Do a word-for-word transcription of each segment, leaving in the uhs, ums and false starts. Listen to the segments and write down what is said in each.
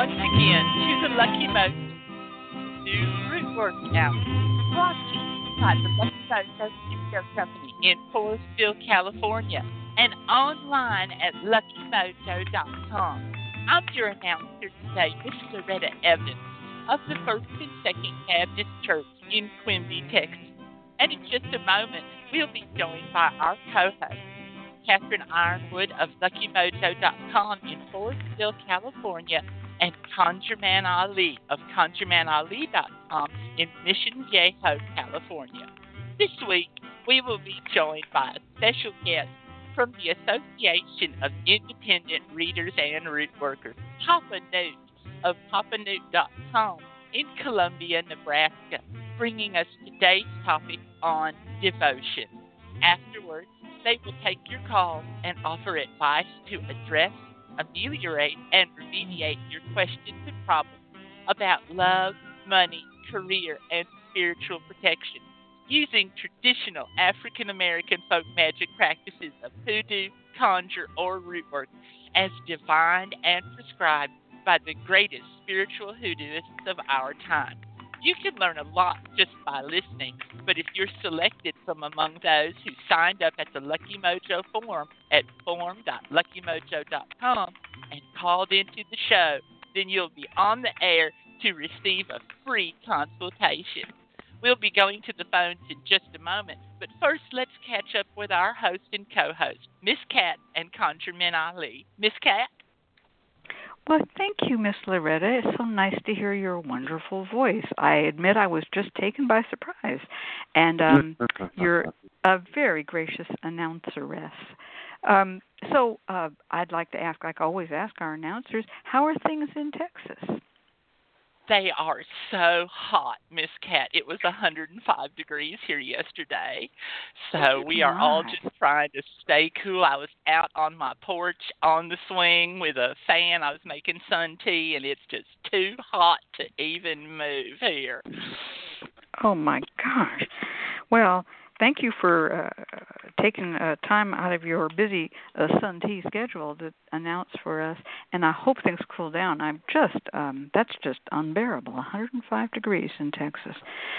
again to the Lucky Mojo new root workout brought to you by the Lucky Mojo Studio Company in Forestville, California, and online at lucky mojo dot com. I'm your announcer today, Miss Loretta Evans of the First and Second Baptist Church in Quimby, Texas. And in just a moment, we'll be joined by our co-host, Catherine Ironwood of lucky mojo dot com in Forestville, California, and ConjureMan Ali of conjure man ali dot com in Mission Viejo, California. This week, we will be joined by a special guest from the Association of Independent Readers and Root Workers, Papa Newt of papa newt dot com in Columbia, Nebraska, bringing us today's topic on devotion. Afterwards, they will take your calls and offer advice to address, ameliorate, and remediate your questions and problems about love, money, career, and spiritual protection using traditional African American folk magic practices of hoodoo, conjure, or root work as divined and prescribed by the greatest spiritual hoodooists of our time. You can learn a lot just by listening, but if you're selected from among those who signed up at the Lucky Mojo forum at forum dot lucky mojo dot com and called into the show, then you'll be on the air to receive a free consultation. We'll be going to the phones in just a moment, but first let's catch up with our host and co-host, Miss Cat and ConjureMan Ali. Miss Cat? Well, thank you, Miss Loretta. It's so nice to hear your wonderful voice. I admit I was just taken by surprise. And um, you're a very gracious announceress. Um, so uh, I'd like to ask, like I always ask our announcers, how are things in Texas? They are so hot, Miss Cat. It was one hundred five degrees here yesterday. So we are all just trying to stay cool. I was out on my porch on the swing with a fan. I was making sun tea, and it's just too hot to even move here. Oh, my gosh. Well, thank you for uh, taking uh, time out of your busy uh, sun tea schedule to announce for us, and I hope things cool down. I'm just, um, that's just unbearable, one hundred five degrees in Texas.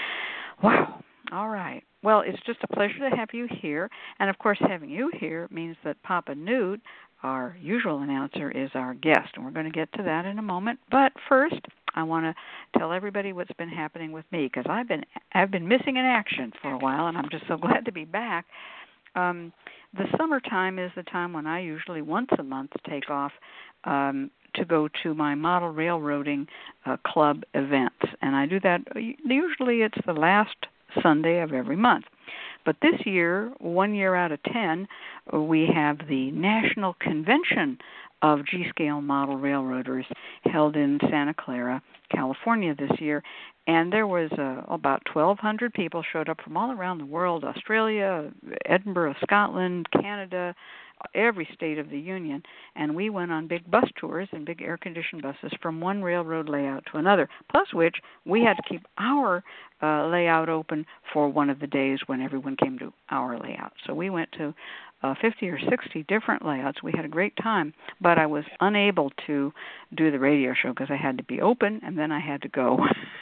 Wow. All right. Well, it's just a pleasure to have you here, and of course having you here means that Papa Newt, our usual announcer, is our guest, and we're going to get to that in a moment. But first, I want to tell everybody what's been happening with me, because I've been I've been missing in action for a while, and I'm just so glad to be back. Um, the summertime is the time when I usually once a month take off um, to go to my model railroading uh, club events, and I do that. Usually, it's the last Sunday of every month. But this year, one year out of ten, we have the National Convention of G-Scale Model Railroaders held in Santa Clara, California this year. And there was uh, about twelve hundred people showed up from all around the world, Australia, Edinburgh, Scotland, Canada, every state of the Union. And we went on big bus tours in big air-conditioned buses from one railroad layout to another, plus which we had to keep our uh, layout open for one of the days when everyone came to our layout. So we went to uh, fifty or sixty different layouts. We had a great time, but I was unable to do the radio show because I had to be open and then I had to go.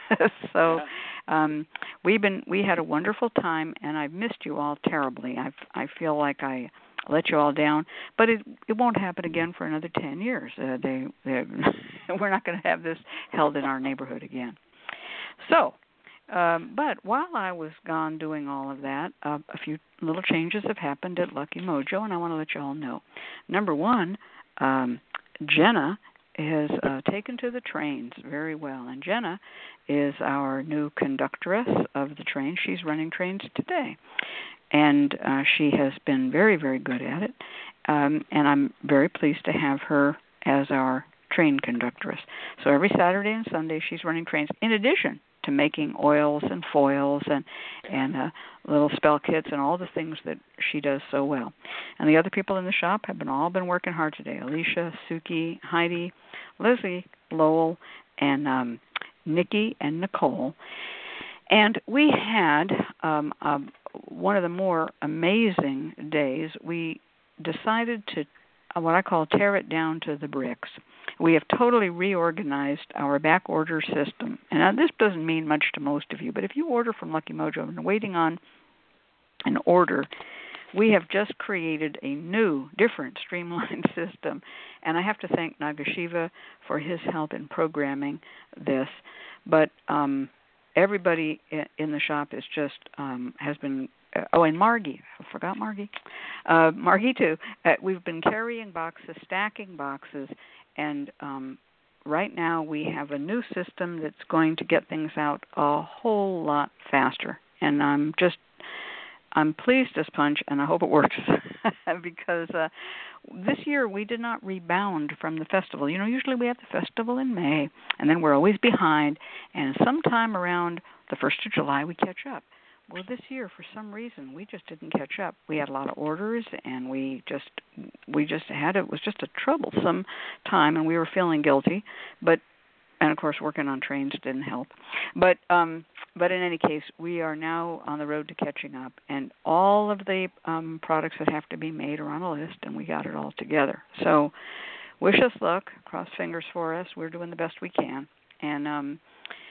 so um, we've been we had a wonderful time, and I've missed you all terribly. I I feel like I let you all down, but it it won't happen again for another ten years. Uh, they we're not going to have this held in our neighborhood again. So. Um, but while I was gone doing all of that, uh, a few little changes have happened at Lucky Mojo, and I want to let you all know. Number one, um, Jenna has uh, taken to the trains very well, and Jenna is our new conductress of the train. She's running trains today, and uh, she has been very, very good at it, um, and I'm very pleased to have her as our train conductress. So every Saturday and Sunday she's running trains, in addition to making oils and foils and and uh, little spell kits and all the things that she does so well. And the other people in the shop have been all been working hard today. Alicia, Suki, Heidi, Leslie, Lowell, and um, Nikki and Nicole. And we had um, uh, one of the more amazing days. We decided to uh, what I call tear it down to the bricks. We have totally reorganized our back order system. And now this doesn't mean much to most of you, but if you order from Lucky Mojo and are waiting on an order, we have just created a new, different, streamlined system. And I have to thank Nagashiva for his help in programming this. But um, everybody in the shop is just um, has been. Uh, oh, and Margie. I forgot Margie. Uh, Margie, too. Uh, we've been carrying boxes, stacking boxes, and um, right now we have a new system that's going to get things out a whole lot faster. And I'm just I'm pleased as punch, and I hope it works, because uh, this year we did not rebound from the festival. You know, usually we have the festival in May, and then we're always behind, and sometime around the first of July we catch up. Well, this year, for some reason, we just didn't catch up. We had a lot of orders, and we just we just had it was just a troublesome time, and we were feeling guilty, but. And, of course, working on trains didn't help. But um, but in any case, we are now on the road to catching up. And all of the um, products that have to be made are on a list, and we got it all together. So wish us luck. Cross fingers for us. We're doing the best we can. And um,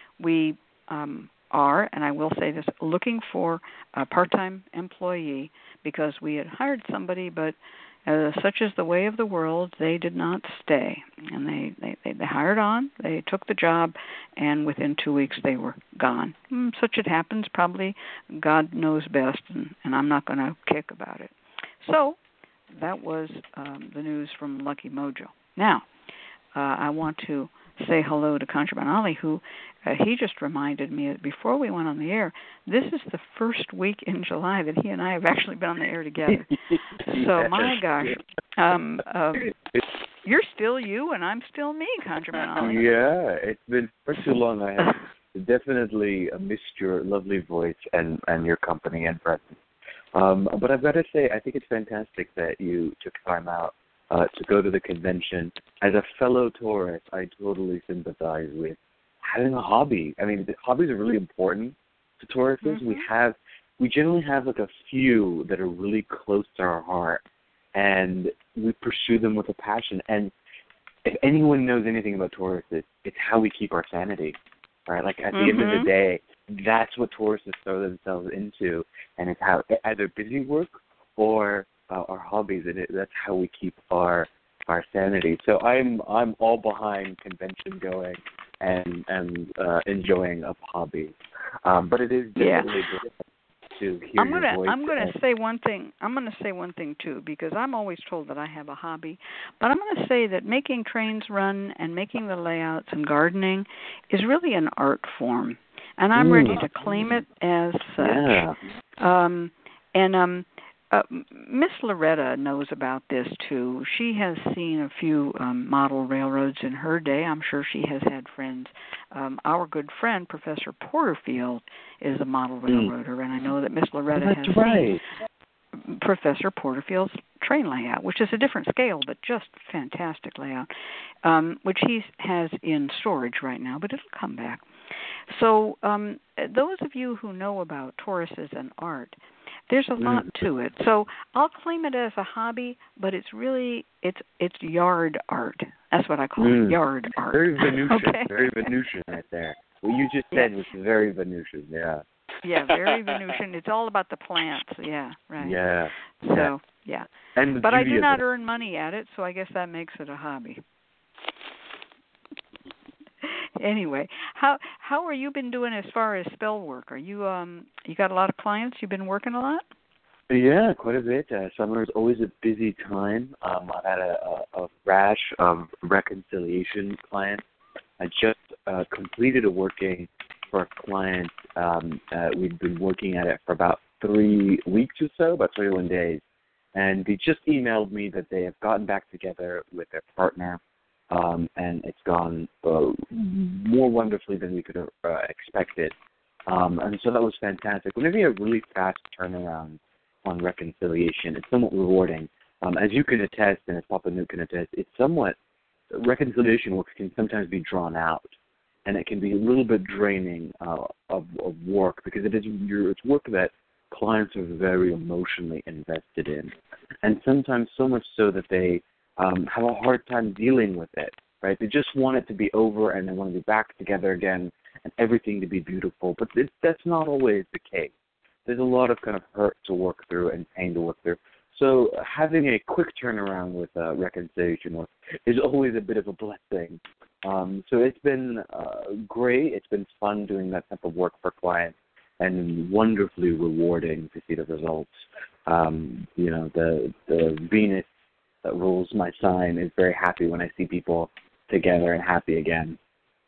we um, are, and I will say this, looking for a part-time employee, because we had hired somebody, but Uh, such is the way of the world, they did not stay. And they, they, they hired on, they took the job, and within two weeks they were gone. Mm, such it happens, probably God knows best, and, and I'm not going to kick about it. So that was um, the news from Lucky Mojo. Now, uh, I want to say hello to Kancharaman Ali, who uh, he just reminded me that before we went on the air, this is the first week in July that he and I have actually been on the air together. So, yes. My gosh, um, uh, you're still you and I'm still me, Kancharaman Ali. Yeah, it's been for too long. I have definitely missed your lovely voice and, and your company and presence. Um, but I've got to say, I think it's fantastic that you took time out Uh, to go to the convention. As a fellow tourist, I totally sympathize with having a hobby. I mean, the hobbies are really important to tourists. Mm-hmm. We have, we generally have like a few that are really close to our heart, and we pursue them with a passion. And if anyone knows anything about tourists, it's, it's how we keep our sanity, right? Like at the mm-hmm. end of the day, that's what tourists throw themselves into, and it's how either busy work or Uh, our hobbies, and it, that's how we keep our our sanity. So I'm I'm all behind convention going and and uh, enjoying of hobbies. Um, but it is definitely yeah. good to hear I'm gonna your voice. I'm gonna say one thing. I'm gonna say one thing too, because I'm always told that I have a hobby, but I'm gonna say that making trains run and making the layouts and gardening is really an art form, and I'm mm. ready to claim it as such. Yeah. Um, and um. Uh, Miss Loretta knows about this, too. She has seen a few um, model railroads in her day. I'm sure she has had friends. Um, our good friend, Professor Porterfield, is a model railroader, and I know that Miss Loretta That's has right. seen Professor Porterfield's train layout, which is a different scale, but just fantastic layout, um, which he has in storage right now, but it'll come back. So um, those of you who know about Tauruses and art, there's a lot to it. So I'll claim it as a hobby, but it's really, it's it's yard art. That's what I call mm. it, yard art. Very Venusian, okay? very Venusian right there. What you just said yeah. was very Venusian, yeah. Yeah, very Venusian. It's all about the plants, yeah, right. Yeah. So, yeah. And but I do not earn money at it, so I guess that makes it a hobby. Anyway, how how are you been doing as far as spell work? Are you um you got a lot of clients? You've been working a lot? Yeah, quite a bit. Uh, summer is always a busy time. Um, I've had a, a, a rash of reconciliation clients. I just uh, completed a working for a client. Um, uh, we've been working at it for about three weeks or so, about twenty-one days, and they just emailed me that they have gotten back together with their partner. Um, and it's gone uh, more wonderfully than we could have uh, expected. Um, and so that was fantastic. Whenever you have really fast turnaround on reconciliation, it's somewhat rewarding. Um, as you can attest, and as Papa Newt can attest, it's somewhat, reconciliation work can sometimes be drawn out, and it can be a little bit draining uh, of, of work, because it is it's work that clients are very emotionally invested in, and sometimes so much so that they um, have a hard time dealing with it right? They just want it to be over and they want to be back together again and everything to be beautiful. But it, that's not always the case. There's a lot of kind of hurt to work through and pain to work through. So having a quick turnaround with uh, reconciliation work is always a bit of a blessing. Um, so it's been uh, great. It's been fun doing that type of work for clients and wonderfully rewarding to see the results. Um, you know, the the Venus that rules my sign is very happy when I see people together and happy again.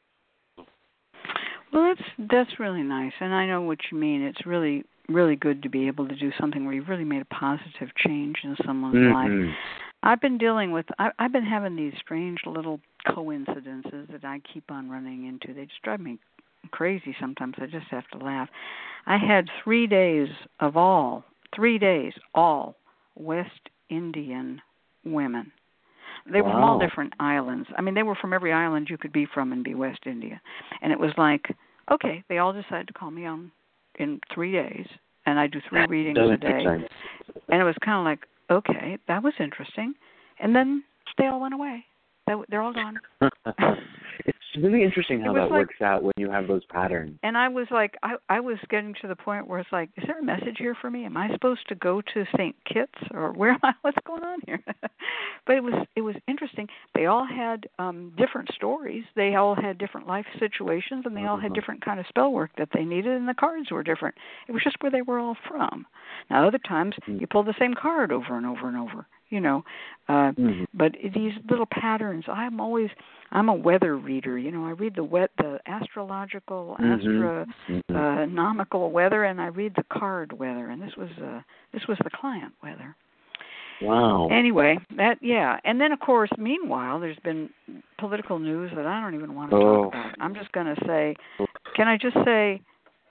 Well, that's that's really nice, and I know what you mean. It's really really good to be able to do something where you've really made a positive change in someone's mm-hmm. life. I've been dealing with, I, I've been having these strange little coincidences that I keep on running into. They just drive me crazy sometimes. I just have to laugh. I had three days of all, three days, all West Indian women. They were wow. from all different islands. I mean, they were from every island you could be from and be West India. And it was like, okay, they all decided to call me on in three days, and I do three readings a day. And it was kind of like, okay, that was interesting. And then they all went away. They're all gone. It's really interesting how that like, works out when you have those patterns. And I was like, I, I was getting to the point where it's like, is there a message here for me? Am I supposed to go to Saint Kitts, or where am I? What's going on here? But it was it was interesting. They all had um, different stories. They all had different life situations, and they all had different kind of spell work that they needed, and the cards were different. It was just where they were all from. Now, other times you pull the same card over and over and over. You know, uh, mm-hmm. but these little patterns. I'm always, I'm a weather reader. You know, I read the wet, the astrological, mm-hmm. astronomical mm-hmm. weather, and I read the card weather. And this was, uh, this was the client weather. Wow. Anyway, that yeah, and then of course, meanwhile, there's been political news that I don't even want to oh. talk about. I'm just going to say, can I just say?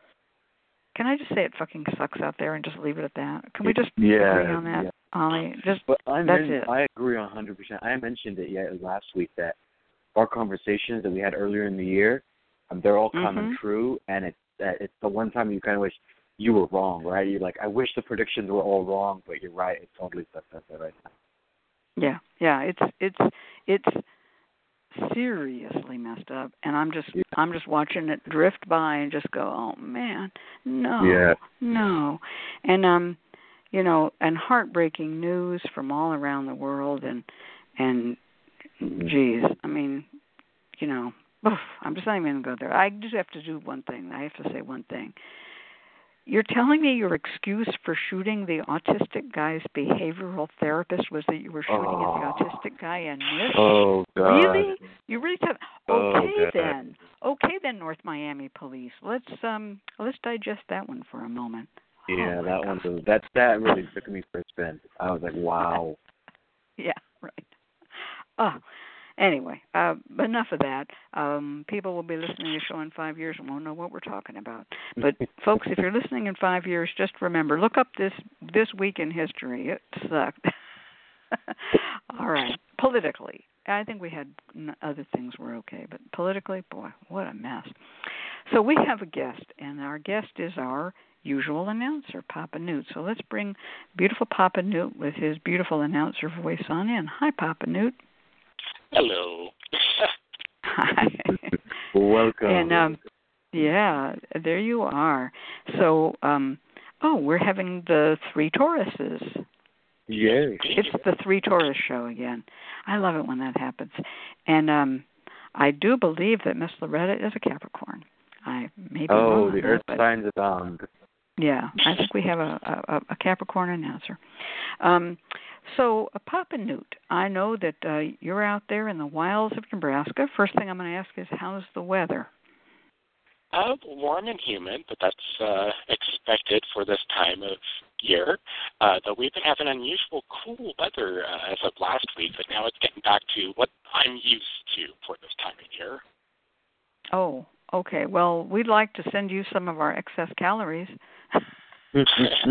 Can I just say it fucking sucks out there and just leave it at that? Can we just yeah, agree on that, yeah. Ollie? Just but I that's men- it. I agree one hundred percent. I mentioned it yeah, last week that our conversations that we had earlier in the year, um, they're all coming mm-hmm. true, and it's uh, it's the one time you kind of wish you were wrong, right? You're like, I wish the predictions were all wrong, but you're right. It totally sucks out there right now. Yeah, yeah. It's it's it's seriously messed up, and I'm just yeah. I'm just watching it drift by and just go, oh man, no, yeah. no, and um, you know, and heartbreaking news from all around the world, and and mm-hmm. geez, I mean, you know, oof, I'm just not even gonna go there. I just have to do one thing. I have to say one thing. You're telling me your excuse for shooting the autistic guy's behavioral therapist was that you were shooting oh. at the autistic guy and missed? Oh, God. Really? You really tell? Okay, oh, then. Okay, then, North Miami Police. Let's um let's digest that one for a moment. Yeah, oh that God. one. That that really took me for a spin. I was like, wow. Yeah, right. Oh. Anyway, uh, enough of that. Um, people will be listening to the show in five years and won't know what we're talking about. But, folks, if you're listening in five years, just remember, look up this this week in history. It sucked. All right. Politically, I think we had other things were okay, but politically, boy, what a mess. So we have a guest, and our guest is our usual announcer, Papa Newt. So let's bring beautiful Papa Newt with his beautiful announcer voice on in. Hi, Papa Newt. Hello. Hi. Welcome. And um, yeah, there you are. So, um, oh, we're having the Three Tauruses. Yay. It's the Three Taurus show again. I love it when that happens. And um, I do believe that Miss Loretta is a Capricorn. I may be oh, wrong. the that, Earth but signs abound. Yeah, I think we have a, a, a Capricorn announcer. Um, so, uh, Papa Newt, I know that uh, you're out there in the wilds of Nebraska. First thing I'm going to ask is, how's the weather? Uh, warm and humid, but that's uh, expected for this time of year. Uh, though we've been having unusual cool weather uh, as of last week, but now it's getting back to what I'm used to for this time of year. Oh, okay. Well, we'd like to send you some of our excess calories. We'll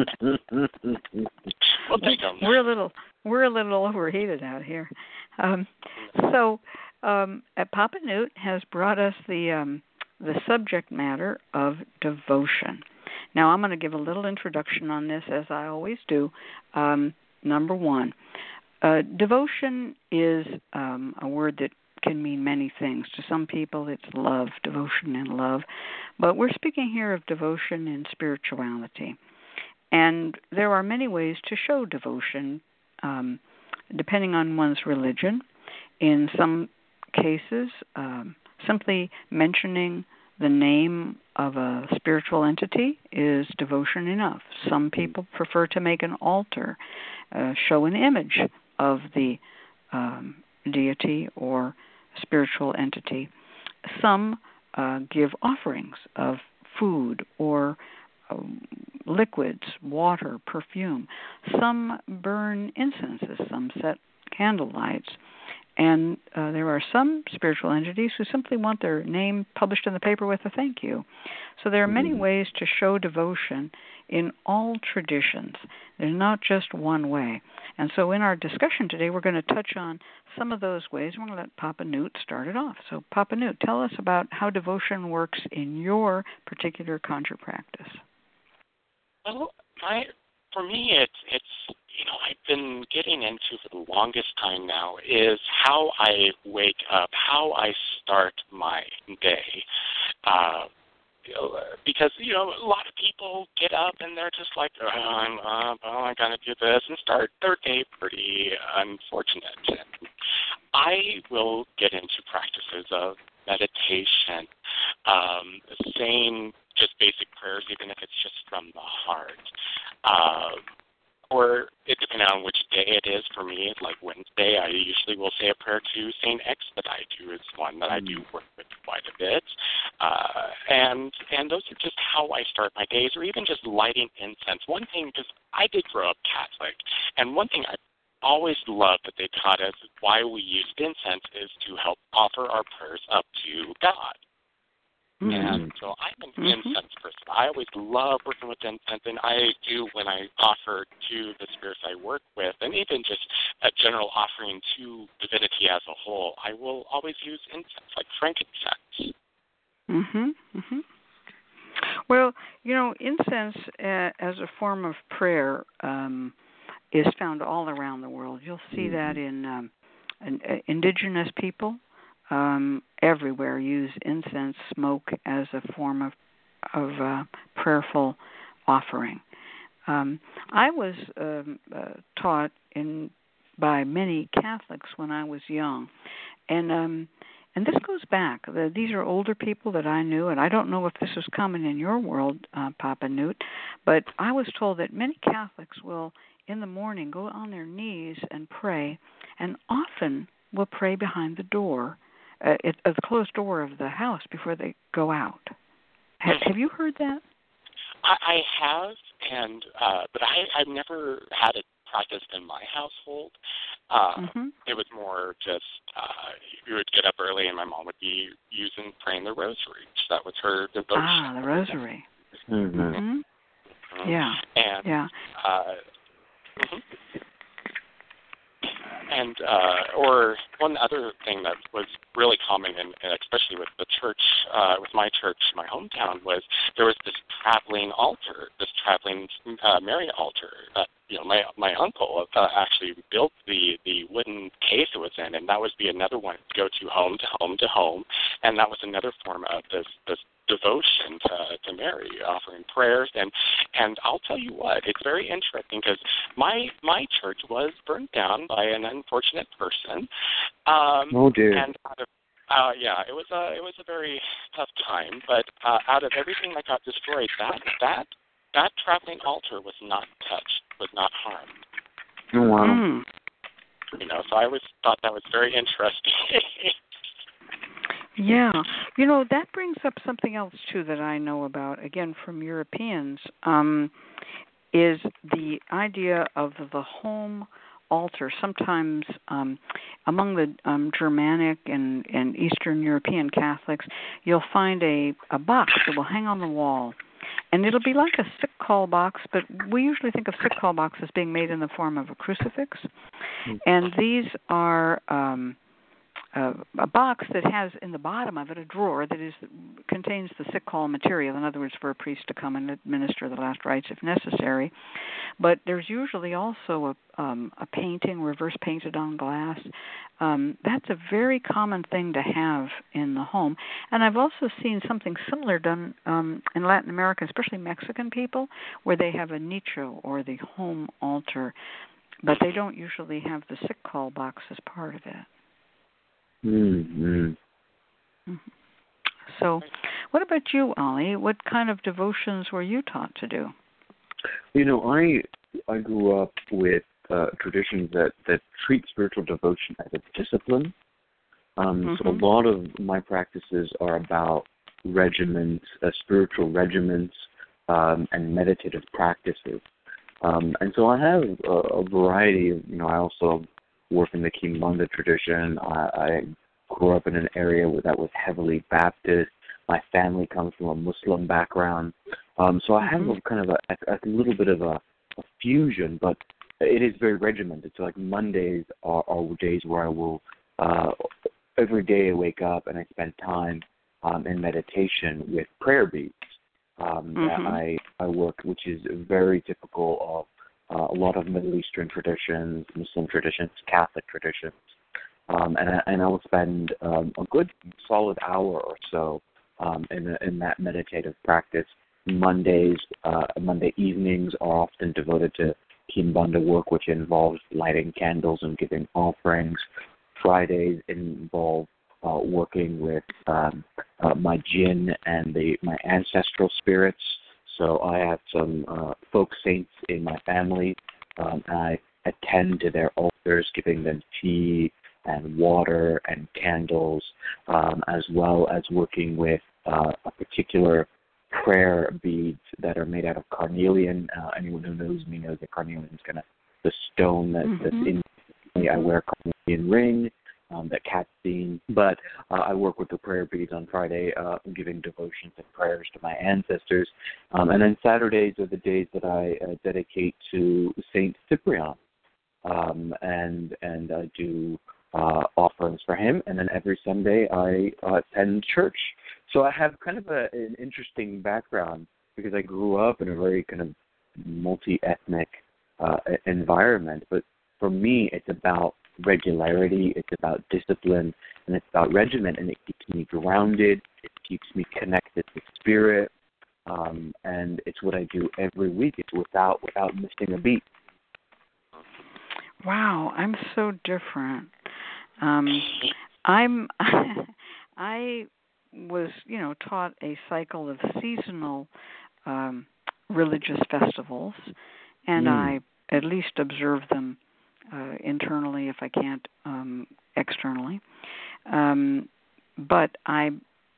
take them. We're a little we're a little overheated out here. Um, so, um, Papa Newt has brought us the um, the subject matter of devotion. Now, I'm going to give a little introduction on this, as I always do. Um, number one, uh, devotion is um, a word that can mean many things. To some people, it's love, devotion, and love. But we're speaking here of devotion and spirituality. And there are many ways to show devotion, um, depending on one's religion. In some cases, um, simply mentioning the name of a spiritual entity is devotion enough. Some people prefer to make an altar, uh, show an image of the um, deity or spiritual entity. Some uh, give offerings of food or uh, liquids, water, perfume. Some burn incenses. Some set candle lights. And uh, there are some spiritual entities who simply want their name published in the paper with a thank you. So there are many ways to show devotion in all traditions. There's not just one way. And so in our discussion today, we're going to touch on some of those ways. We're going to let Papa Newt start it off. So Papa Newt, tell us about how devotion works in your particular conjure practice. Well, my, for me, it's it's you know, I've been getting into for the longest time now is how I wake up, how I start my day. Uh, because, you know, a lot of people get up and they're just like, oh, I'm up, oh, I'm going to do this, and start their day pretty unfortunate. And I will get into practices of meditation, um, saying just basic prayers, even if it's just from the heart. Uh, Or it depending on which day it is for me, like Wednesday, I usually will say a prayer to Saint Expedite, who is one that I do work with quite a bit. Uh, and and those are just how I start my days, or even just lighting incense. One thing, because I did grow up Catholic, and one thing I always loved that they taught us why we used incense is to help offer our prayers up to God. Mm-hmm. And so I'm an mm-hmm. incense person. I always love working with incense, and I do when I offer to the spirits I work with, and even just a general offering to divinity as a whole, I will always use incense, like frankincense. Mm-hmm. Mm-hmm. Well, you know, incense uh, as a form of prayer um, is found all around the world. You'll see mm-hmm. that in, um, in uh, indigenous people. Um, everywhere use incense smoke as a form of of uh, prayerful offering. Um, I was um, uh, taught in by many Catholics when I was young, and um, and this goes back. The, these are older people that I knew, and I don't know if this was common in your world, uh, Papa Newt, but I was told that many Catholics will, in the morning, go on their knees and pray, and often will pray behind the door. Uh, at, at the closed door of the house before they go out. Have, have you heard that? I, I have, and uh, but I, I've never had it practiced in my household. Uh, mm-hmm. It was more just uh, we would get up early, and my mom would be using praying the rosary. So that was her devotion. Ah, the rosary. Mm-hmm. Mm-hmm. Mm-hmm. Yeah. And yeah. Uh, mm-hmm. And uh, or one other thing that was really common, and especially with the church, uh, with my church, my hometown, was there was this traveling altar, this traveling uh, Mary altar that you know my my uncle uh, actually built the the wooden case it was in, and that would be another one to go to home to home to home, and that was another form of this this. devotion to, to Mary, offering prayers, and and I'll tell you what, it's very interesting because my my church was burned down by an unfortunate person. Um, oh dear. And out of, uh, yeah, it was a it was a very tough time. But uh, out of everything that got destroyed, that that that traveling altar was not touched, was not harmed. Oh wow. Mm. You know, so I always thought that was very interesting. Yeah. You know, that brings up something else, too, that I know about, again, from Europeans, um, is the idea of the home altar. Sometimes um, among the um, Germanic and, and Eastern European Catholics, you'll find a, a box that will hang on the wall. And it'll be like a sick call box, but we usually think of sick call boxes being made in the form of a crucifix. And these are... Um, uh, a box that has in the bottom of it a drawer that is contains the sick call material. In other words, for a priest to come and administer the last rites if necessary. But there's usually also a, um, a painting, reverse painted on glass. Um, that's a very common thing to have in the home. And I've also seen something similar done um, in Latin America, especially Mexican people, where they have a nicho or the home altar, but they don't usually have the sick call box as part of it. Mm-hmm. Mm-hmm. So, what about you, Ollie? What kind of devotions were you taught to do? You know, I I grew up with uh, traditions that, that treat spiritual devotion as a discipline. Um, mm-hmm. So a lot of my practices are about regiments, uh, spiritual regiments, um, and meditative practices. Um, and so I have a, a variety of, you know, I also work in the Kimbanda tradition. I, I grew up in an area where that was heavily Baptist. My family comes from a Muslim background. Um, so I have a kind of a, a little bit of a, a fusion, but it is very regimented. So like Mondays are, are days where I will, uh, every day I wake up and I spend time um, in meditation with prayer beads. Um, mm-hmm. I, I work, which is very typical of uh, a lot of Middle Eastern traditions, Muslim traditions, Catholic traditions. Um, and, I, and I will spend um, a good solid hour or so um, in, a, in that meditative practice. Mondays, uh, Monday evenings are often devoted to Kimbanda work, which involves lighting candles and giving offerings. Fridays involve uh, working with um, uh, my jinn and the my ancestral spirits. So I have some uh, folk saints in my family. Um, and I attend to their altars, giving them tea and water and candles, um, as well as working with uh, a particular prayer beads that are made out of carnelian. Uh, anyone who knows me knows that carnelian is kind of the stone that, mm-hmm. that's in me. I wear a carnelian ring um, that Kat's seen, but uh, I work with the prayer beads on Friday, uh, giving devotions and prayers to my ancestors. Um, and then Saturdays are the days that I uh, dedicate to Saint Cyprian, um, and and I do uh, offerings for him. And then every Sunday I uh, attend church. So I have kind of a, an interesting background because I grew up in a very kind of multi-ethnic uh, environment. But for me, it's about regularity, it's about discipline, and it's about regimen, and it keeps me grounded, it keeps me connected to spirit, um, and it's what I do every week. It's without without missing a beat. Wow, I'm so different. Um, I'm I was, you know, taught a cycle of seasonal um, religious festivals, and mm. I at least observe them uh, internally if I can't um, externally. Um, but I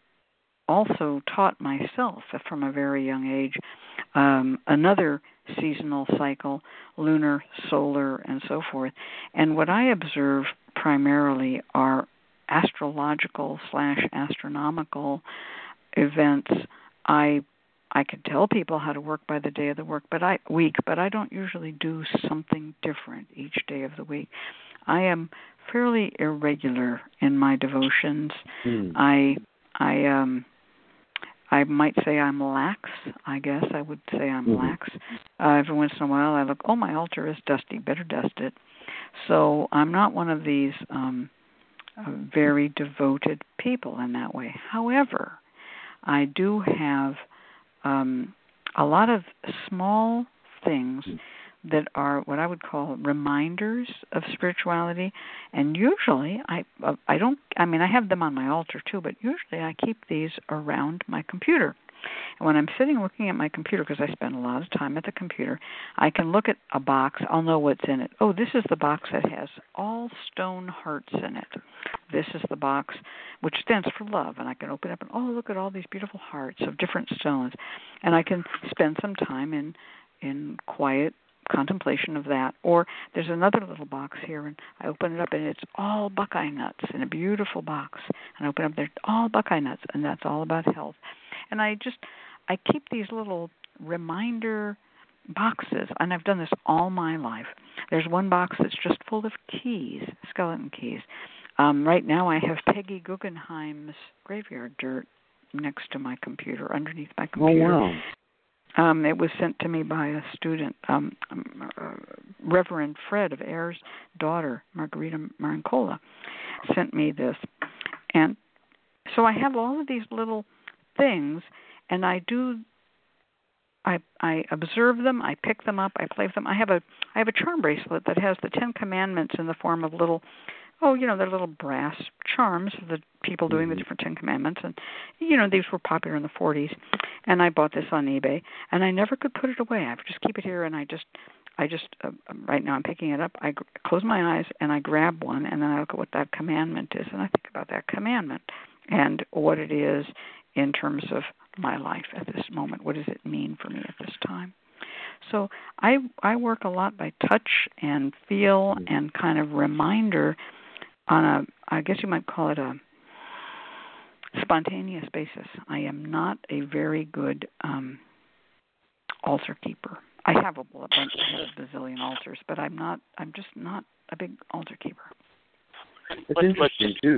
also taught myself from a very young age um, another seasonal cycle, lunar, solar, and so forth. And what I observe primarily are astrological slash astronomical events. I I could tell people how to work by the day of the work, but I week, but I don't usually do something different each day of the week. I am fairly irregular in my devotions. Mm. I I um I might say I'm lax. I guess I would say I'm mm-hmm. lax. Uh, every once in a while, I look, oh, my altar is dusty. Better dust it. So I'm not one of these um, uh, very devoted people in that way. However, I do have um, a lot of small things that are what I would call reminders of spirituality, and usually I I don't I mean I have them on my altar too, but usually I keep these around my computer. And when I'm sitting looking at my computer, because I spend a lot of time at the computer, I can look at a box. I'll know what's in it. Oh, this is the box that has all stone hearts in it. This is the box which stands for love, and I can open up and, oh, look at all these beautiful hearts of different stones. And I can spend some time in in quiet contemplation of that. Or there's another little box here, and I open it up, and it's all Buckeye nuts in a beautiful box. And I open it up, there's all Buckeye nuts, and that's all about health. And I just, I keep these little reminder boxes, and I've done this all my life. There's one box that's just full of keys, skeleton keys. um, right now I have Peggy Guggenheim's graveyard dirt next to my computer, underneath my computer. Oh, wow. Um, it was sent to me by a student, um, uh, Reverend Fred of Ayer's daughter, Margarita Marincola, sent me this. And so I have all of these little things, and I do, I I observe them, I pick them up, I play with them. I have a I have a charm bracelet that has the Ten Commandments in the form of little, oh, you know, they're little brass charms of the people doing the different Ten Commandments. And, you know, these were popular in the forties. And I bought this on eBay, and I never could put it away. I just keep it here, and I just, I just, uh, right now I'm picking it up. I g- close my eyes, and I grab one, and then I look at what that commandment is, and I think about that commandment and what it is in terms of my life at this moment. What does it mean for me at this time? So I I work a lot by touch and feel and kind of reminder on a, I guess you might call it a spontaneous basis. I am not a very good um, altar keeper. I have a bunch, I have a bazillion altars, but I'm not. I'm just not a big altar keeper. It's interesting too.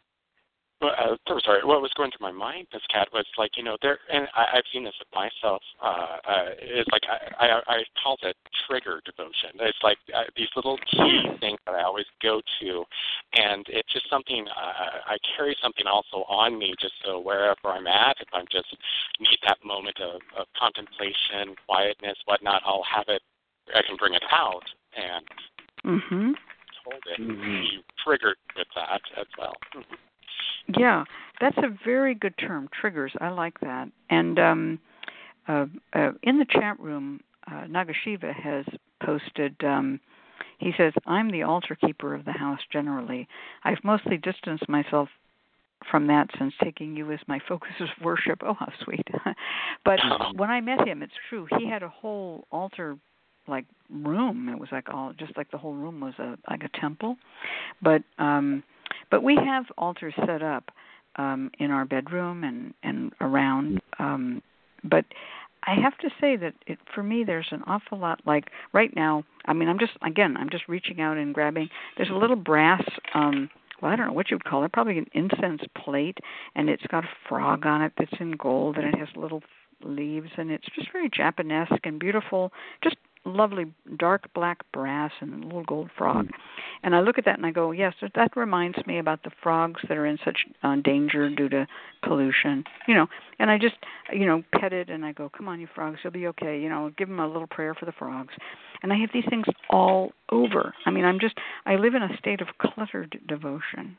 Well, uh, sorry, what was going through my mind, Miz Cat, was like, you know, there, and I, I've seen this with myself. Uh, uh, it's like I, I, I call it trigger devotion. It's like uh, these little key things that I always go to, and it's just something uh, I carry something also on me, just so wherever I'm at, if I'm just need that moment of, of contemplation, quietness, whatnot, I'll have it. I can bring it out and mm-hmm. hold it. Mm-hmm. Be triggered with that as well. Mm-hmm. Yeah, that's a very good term, triggers. I like that. And um, uh, uh, in the chat room, uh, Nagashiva has posted, um, he says, I'm the altar keeper of the house generally. I've mostly distanced myself from that since taking you as my focus of worship. Oh, how sweet. But when I met him, it's true, he had a whole altar like room. It was like all, just like the whole room was a like a temple. But um But we have altars set up um, in our bedroom and, and around. Um, but I have to say that it, for me, there's an awful lot. Like right now, I mean, I'm just, again, I'm just reaching out and grabbing. There's a little brass, um, well, I don't know what you would call it, probably an incense plate, and it's got a frog on it that's in gold, and it has little leaves, and it's just very Japanesque and beautiful, just lovely dark black brass and a little gold frog. Mm. And I look at that and I go, yes, that reminds me about the frogs that are in such uh, danger due to pollution, you know. And I just, you know, pet it and I go, come on, you frogs, you'll be okay. You know, give them a little prayer for the frogs. And I have these things all over. I mean, I'm just, I live in a state of cluttered devotion.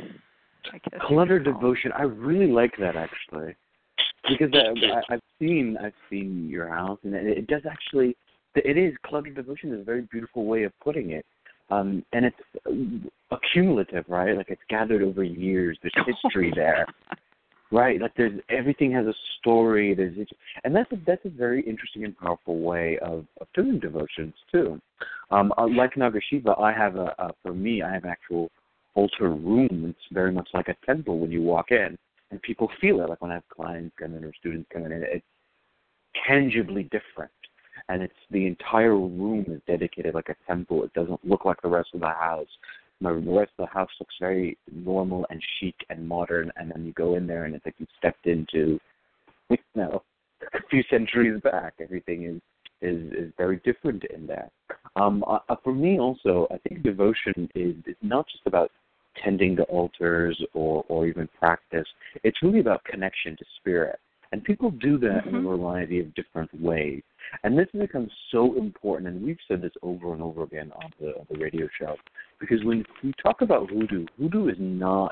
I guess cluttered devotion. I really like that actually, because I, I've seen, I've seen your house, and it, it does actually. It is, cluttered devotion is a very beautiful way of putting it. Um, and it's accumulative, right? Like it's gathered over years. There's history there, right? Like there's, everything has a story. There's, and that's a, that's a very interesting and powerful way of, of doing devotions too. Um, like Nagashiva, I have a, a, for me, I have an actual altar room. It's very much like a temple when you walk in, and people feel it. Like when I have clients come in or students come in, it's tangibly different. And it's the entire room is dedicated like a temple. It doesn't look like the rest of the house. The rest of the house looks very normal and chic and modern, and then you go in there and it's like you stepped into, you know, a few centuries back. Everything is is, is very different in there. Um, uh, for me also, I think devotion is, is not just about tending to altars or, or even practice. It's really about connection to spirit. And people do that mm-hmm. in a variety of different ways. And this becomes so important, and we've said this over and over again on the, on the radio show, because when we talk about hoodoo, hoodoo is not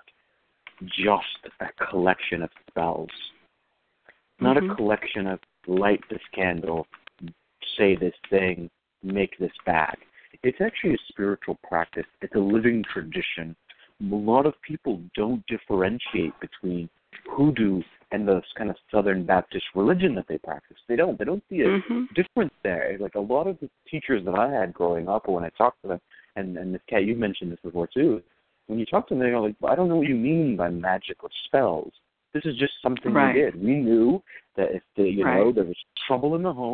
just a collection of spells, not mm-hmm. a collection of light this candle, say this thing, make this bag. It's actually a spiritual practice. It's a living tradition. A lot of people don't differentiate between hoodoo and the kind of Southern Baptist religion that they practice. They don't. They don't see a mm-hmm. difference there. Like a lot of the teachers that I had growing up, or when I talked to them, and, and Miz Kat, you mentioned this before too, when you talk to them, they're like, well, I don't know what you mean by magic or spells. This is just something right. we did. We knew that if the, you right. know there was trouble in the home,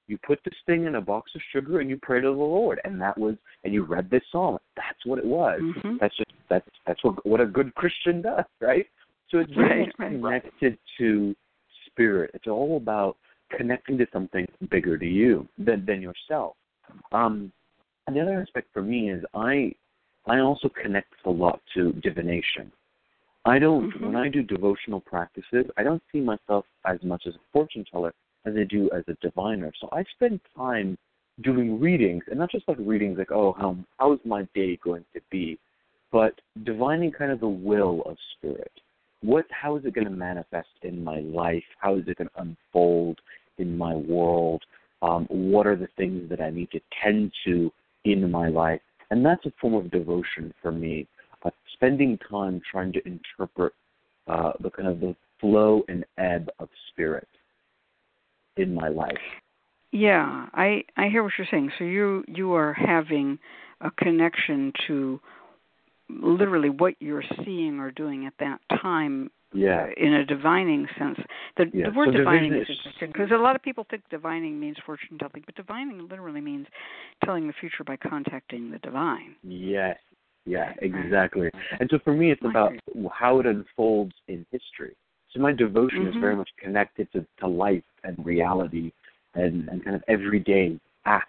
You put this thing in a box of sugar and you pray to the Lord, and that was, and you read this psalm. That's what it was. Mm-hmm. That's just that's that's what what a good Christian does, right? So it's very Right, much right. connected to spirit. It's all about connecting to something bigger to you than than yourself. Um, and the other aspect for me is I I also connect a lot to divination. I don't Mm-hmm. when I do devotional practices, I don't see myself as much as a fortune teller as I do as a diviner. So I spend time doing readings, and not just like readings like, oh, how how's my day going to be, but divining kind of the will of spirit. What how is it going to manifest in my life? How is it going to unfold in my world? Um, what are the things that I need to tend to in my life? And that's a form of devotion for me. Uh, spending time trying to interpret uh, the kind of the flow and ebb of spirit in my life. Yeah, I I hear what you're saying. So you you are having a connection to literally what you're seeing or doing at that time. Yeah. In a divining sense. The, Yeah. the word So divining division is is- interesting because a lot of people think divining means fortune telling, but divining literally means telling the future by contacting the divine. Yes. Yeah, exactly. And so for me, it's I about see. how it unfolds in history. So my devotion Mhm. is very much connected to, to life and reality and, and kind of everyday acts.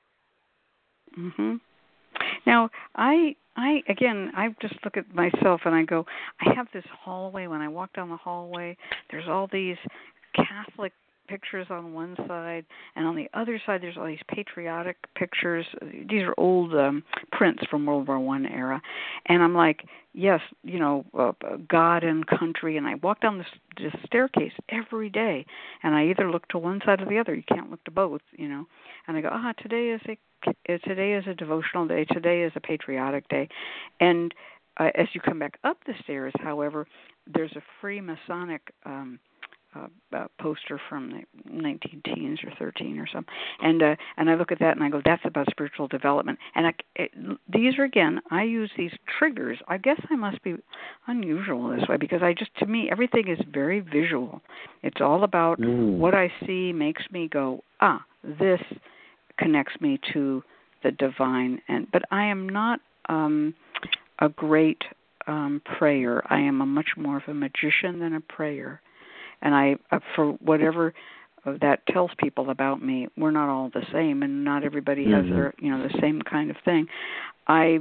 Mhm. Now, I I again, I just look at myself and I go, I have this hallway. When I walk down the hallway, there's all these Catholic pictures on one side, and on the other side there's all these patriotic pictures. These are old um, prints from World War One era, and I'm like, yes, you know, uh, God and country. And I walk down this, this staircase every day, and I either look to one side or the other. You can't look to both, you know. And I go, ah, today is a today is a devotional day. Today is a patriotic day, and uh, as you come back up the stairs, however, there's a Freemasonic um, Uh, uh, poster from the nineteen teens or thirteen or something, and uh, and I look at that and I go, that's about spiritual development. And I, it, these are again, I use these triggers. I guess I must be unusual this way because I just, to me, everything is very visual. It's all about Mm. what I see makes me go, ah, this connects me to the divine. And but I am not um, a great um, prayer. I am a much more of a magician than a prayer. And I, uh, for whatever that tells people about me, we're not all the same, and not everybody has Mhm. their, you know, the same kind of thing. I,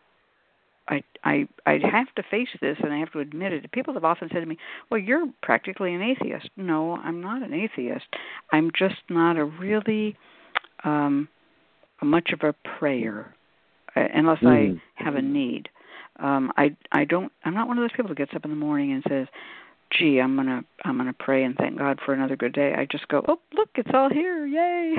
I, I, I have to face this, and I have to admit it. People have often said to me, "Well, you're practically an atheist." No, I'm not an atheist. I'm just not a really um, much of a prayer, uh, unless Mhm. I have a need. Um, I, I don't. I'm not one of those people that gets up in the morning and says, gee, I'm gonna I'm gonna pray and thank God for another good day. I just go, oh, look, it's all here, yay!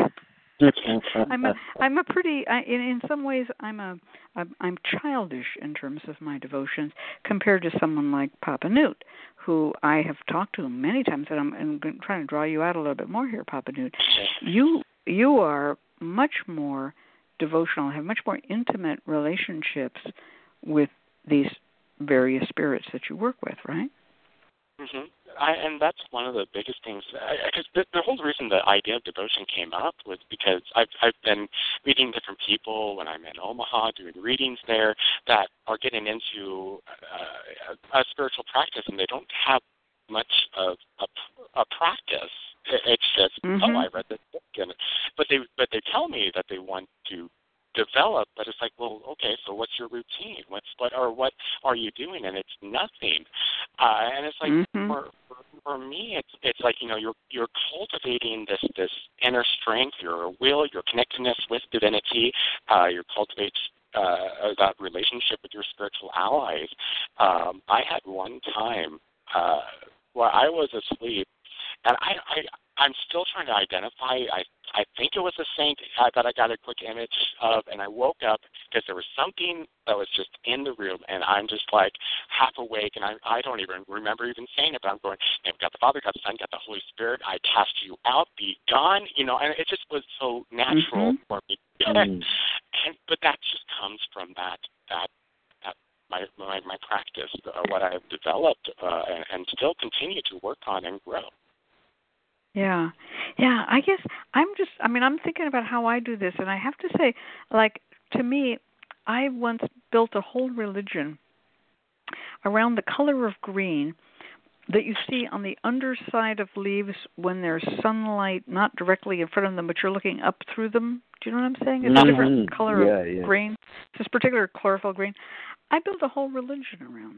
I'm a I'm a pretty I, in in some ways I'm a I'm childish in terms of my devotions compared to someone like Papa Newt, who I have talked to many times, and I'm, I'm trying to draw you out a little bit more here, Papa Newt. You you are much more devotional, have much more intimate relationships with these various spirits that you work with, right? Mm-hmm. I, and that's one of the biggest things. Because the, the whole reason the idea of devotion came up was because I've I've been meeting different people when I'm in Omaha doing readings there that are getting into uh, a, a spiritual practice, and they don't have much of a, a practice. It, it's just mm-hmm. oh, I read this book, and but they but they tell me that they want to develop, but it's like, well, okay, so what's your routine? What's what or what are you doing? And it's nothing. Uh, and it's like mm-hmm. for, for for me, it's it's like you know you're you're cultivating this this inner strength, your will, your connectedness with divinity. Uh, you're cultivating uh, that relationship with your spiritual allies. Um, I had one time uh, where I was asleep, and I I. I'm still trying to identify. I I think it was a saint uh, that I got a quick image of, and I woke up because there was something that was just in the room, and I'm just like half awake, and I I don't even remember even saying it, but I'm going, I've got the Father, got the Son, got the Holy Spirit. I cast you out, be gone, you know, and it just was so natural mm-hmm. for me. Mm. and but that just comes from that that that my my, my practice, uh, what I have developed, uh, and, and still continue to work on and grow. Yeah. Yeah, I guess I'm just I mean, I'm thinking about how I do this, and I have to say, like, to me, I once built a whole religion around the color of green that you see on the underside of leaves when there's sunlight not directly in front of them, but you're looking up through them. Do you know what I'm saying? It's mm-hmm. a different color yeah, of yeah. green. It's this particular chlorophyll green. I built a whole religion around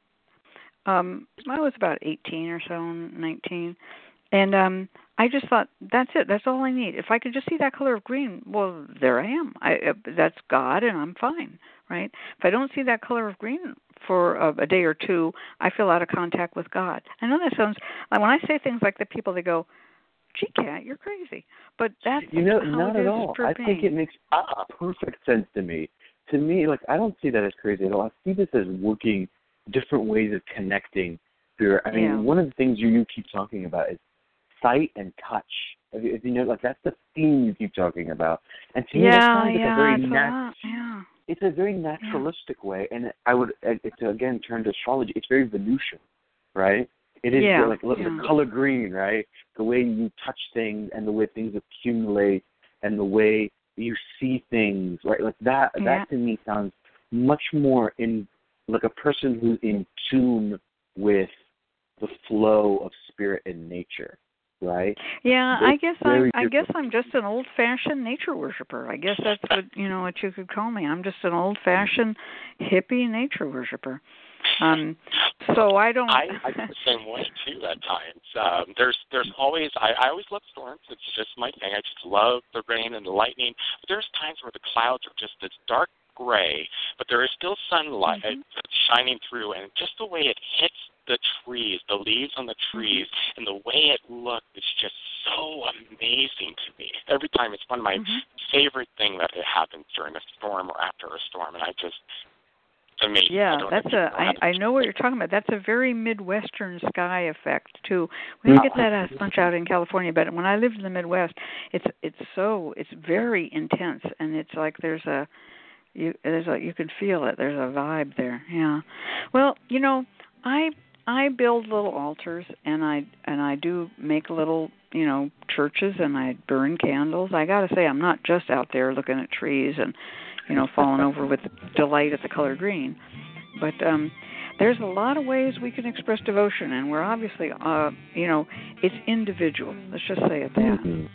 that. Um, I was about eighteen or so, nineteen. And um, I just thought, that's it. That's all I need. If I could just see that color of green, well, there I am. I, uh, that's God, and I'm fine, right? If I don't see that color of green for a, a day or two, I feel out of contact with God. I know that sounds like when I say things like that, people they go, "Gee, Kat, you're crazy." But that's you know, how not it at is all. for I me. think it makes perfect sense to me. To me, like I don't see that as crazy at all. I see this as working different ways of connecting. Through, I mean, Yeah. one of the things you, you keep talking about is sight and touch. If you, if you know, like that's the theme you keep talking about. And to me, that Yeah, sounds like yeah, a very it's a nat- lot. Yeah. It's a very naturalistic way, and I would, it, to again turn to astrology. It's very Venusian, right? It is Yeah, like look, yeah. the color green, right? The way you touch things and the way things accumulate and the way you see things, right? Like that. Yeah. That to me sounds much more in like a person who's in tune with the flow of spirit and nature, right? Yeah, It's I guess I very I guess different. I'm just an old-fashioned nature worshiper. I guess that's what, you know, what you could call me. I'm just an old-fashioned hippie nature worshiper. Um so I don't I, I get the same way too at times. Um, there's there's always I, I always love storms. It's just my thing. I just love the rain and the lightning. But there's times where the clouds are just this dark gray, but there is still sunlight mm-hmm. shining through, and just the way it hits the trees, the leaves on the trees, mm-hmm. and the way it looked is just so amazing to me. Every time, it's one of my mm-hmm. favorite things that it happens during a storm or after a storm, and I just it's amazing. Yeah, I that's a. I, I know what you're talking about. That's a very Midwestern sky effect too. We don't get that as much out in California, but when I lived in the Midwest, it's it's so it's very intense, and it's like there's a you there's a you can feel it. There's a vibe there. Yeah. Well, you know, I I build little altars, and I and I do make little you know churches, and I burn candles. I got to say, I'm not just out there looking at trees and you know, falling over with delight at the color green. But um, there's a lot of ways we can express devotion, and we're obviously, uh, you know, it's individual. Let's just say it that. Mm-hmm.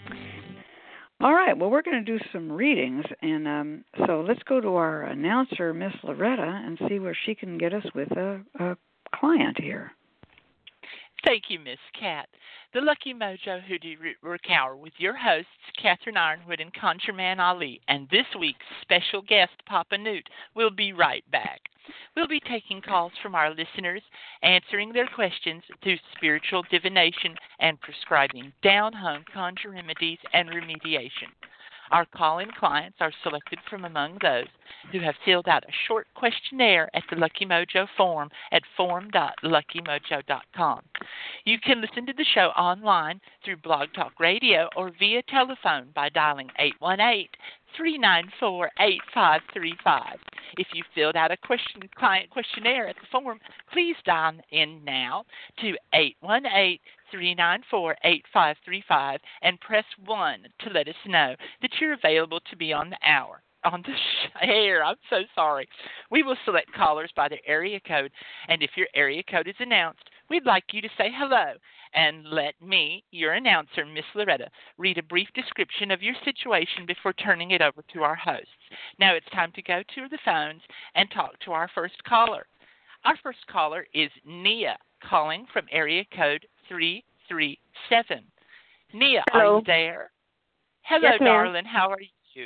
All right, well, we're going to do some readings, and um, so let's go to our announcer, Miss Loretta, and see where she can get us with a, a client here. Thank you, Miss Cat. The Lucky Mojo Hoodoo Root Work Hour with your hosts, Catherine Ironwood and ConjureMan Ali, and this week's special guest, Papa Newt, will be right back. We'll be taking calls from our listeners, answering their questions through spiritual divination and prescribing down-home conjure remedies and remediation. Our call-in clients are selected from among those who have filled out a short questionnaire at the Lucky Mojo form at form dot lucky mojo dot com. You can listen to the show online through Blog Talk Radio or via telephone by dialing eight one eight, three nine four, eight five three five. If you filled out a question, client questionnaire at the form, please dial in now to eight one eight, three nine four, eight five three five and press one to let us know that you're available to be on the hour. On the air, I'm so sorry. We will select callers by their area code, and if your area code is announced, we'd like you to say hello and let me, your announcer, Miss Loretta, read a brief description of your situation before turning it over to our hosts. Now it's time to go to the phones and talk to our first caller. Our first caller is Nia, calling from area code three three seven. Nia, Hello. are you there? Hello, Yes, ma'am. darling. How are you?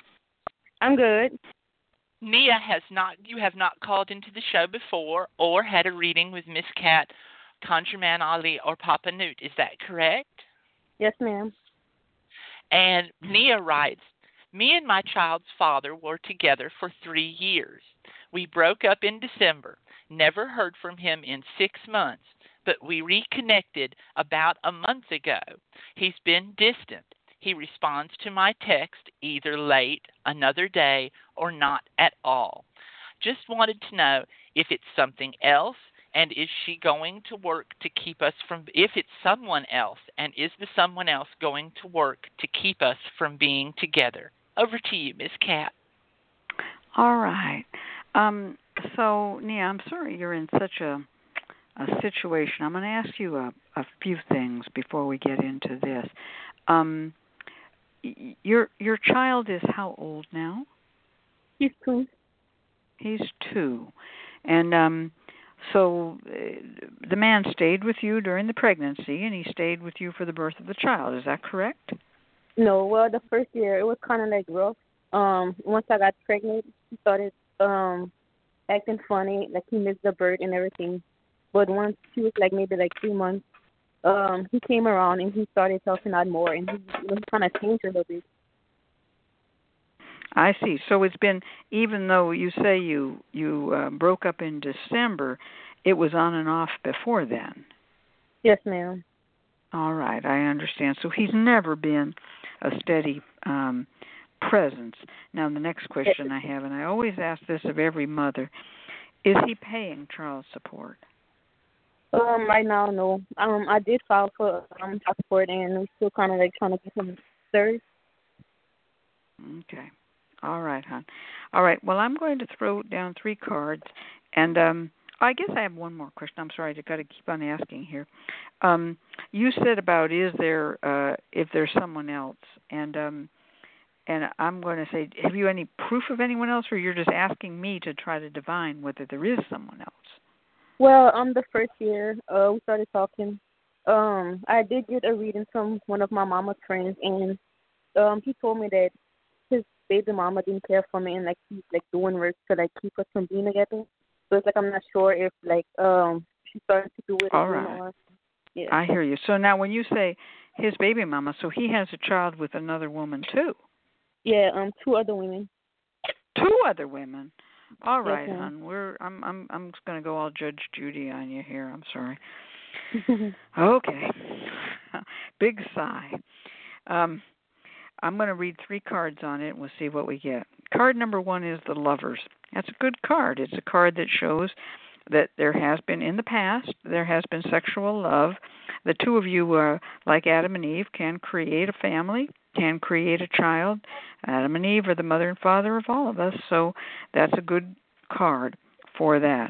I'm good. Nia has not. You have not called into the show before or had a reading with Miss Cat, ConjureMan Ali, or Papa Newt. Is that correct? Yes, ma'am. And Nia writes, me and my child's father were together for three years. We broke up in December. Never heard from him in six months, but we reconnected about a month ago. He's been distant. He responds to my text either late, another day, or not at all. Just wanted to know if it's something else And is she going to work to keep us from, if it's someone else, and is the someone else going to work to keep us from being together? Over to you, Miss Cat. All right. Um, so, Nia, I'm sorry you're in such a, a situation. I'm going to ask you a, a few things before we get into this. Um, your your child is how old now? He's two. He's two. And um, so uh, the man stayed with you during the pregnancy, and he stayed with you for the birth of the child. Is that correct? No, well, the first year, it was kind of like rough. Um, once I got pregnant, he started um acting funny, like he missed the birth and everything. But once she was like maybe like three months, um, he came around and he started talking out more, and he, you know, he kind of changed a little bit. I see. So it's been, even though you say you you uh, broke up in December, it was on and off before then. Yes, ma'am. All right, I understand. So he's never been a steady um, presence. Now, the next question I have, and I always ask this of every mother, is he paying child support? Um, right now, no. Um, I did file for um child support, and we're still kind of like trying to get him served. Okay. All right, hon. All right. Well, I'm going to throw down three cards, and um, I guess I have one more question. I'm sorry, I've got to keep on asking here. Um, you said about is there uh, if there's someone else, and um, and I'm going to say, have you any proof of anyone else, or you're just asking me to try to divine whether there is someone else? Well, um, the first year, uh, we started talking. Um, I did get a reading from one of my mama's friends, and um, he told me that his baby mama didn't care for me, and like he's like doing work to like keep us from being together. So it's like I'm not sure if like um she started to do it All again right. or yeah. I hear you. So now, when you say his baby mama, so he has a child with another woman too. Yeah, um, two other women. Two other women. All Yes, right, ma'am. hon. We're I'm I'm I'm just going to go all Judge Judy on you here. I'm sorry. Okay. Big sigh. Um, I'm going to read three cards on it, and we'll see what we get. Card number one is the Lovers. That's a good card. It's a card that shows that there has been, in the past, there has been sexual love. The two of you, uh, like Adam and Eve, can create a family, can create a child. Adam and Eve are the mother and father of all of us, so that's a good card for that.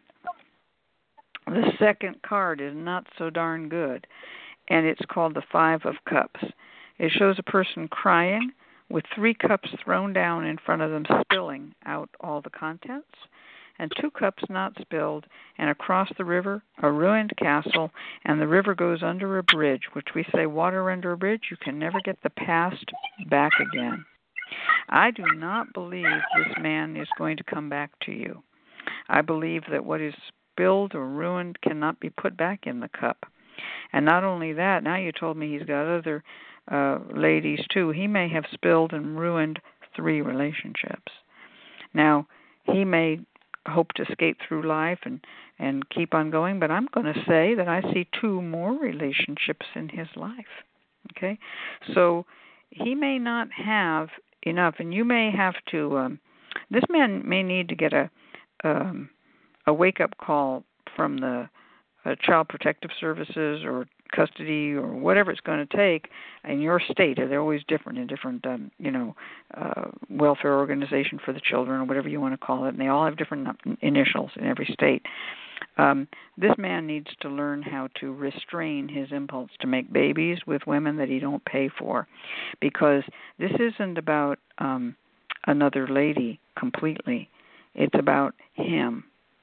The second card is not so darn good, and it's called the Five of Cups. It shows a person crying with three cups thrown down in front of them, spilling out all the contents, and two cups not spilled, and across the river, a ruined castle, and the river goes under a bridge, which we say water under a bridge. You can never get the past back again. I do not believe this man is going to come back to you. I believe that what is spilled or ruined cannot be put back in the cup. And not only that, now you told me he's got other uh, ladies too. He may have spilled and ruined three relationships. Now, he may hope to skate through life and, and keep on going, but I'm going to say that I see two more relationships in his life. Okay? So he may not have enough, and you may have to, um, this man may need to get a um, a wake-up call from the uh, Child Protective Services or custody or whatever it's going to take in your state. They're always different in different, um, you know, uh, welfare organization for the children or whatever you want to call it, and they all have different initials in every state. Um, this man needs to learn how to restrain his impulse to make babies with women that he don't pay for, because this isn't about um, another lady completely. It's about him.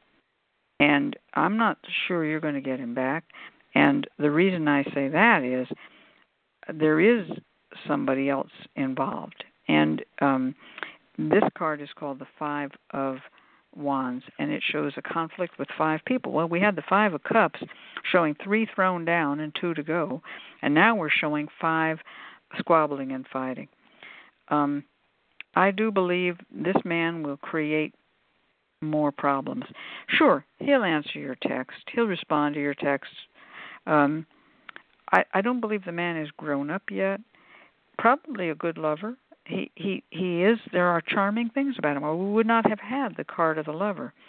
And I'm not sure you're going to get him back. And the reason I say that is there is somebody else involved. And um, this card is called the Five of Wands, and it shows a conflict with five people. Well, we had the Five of Cups showing three thrown down and two to go, and now we're showing five squabbling and fighting. Um, I do believe this man will create more problems. Sure, he'll answer your text. He'll respond to your texts. Um, I, I don't believe the man is grown up yet. Probably a good lover. He, he, he is. There are charming things about him, or we would not have had the card of the lover.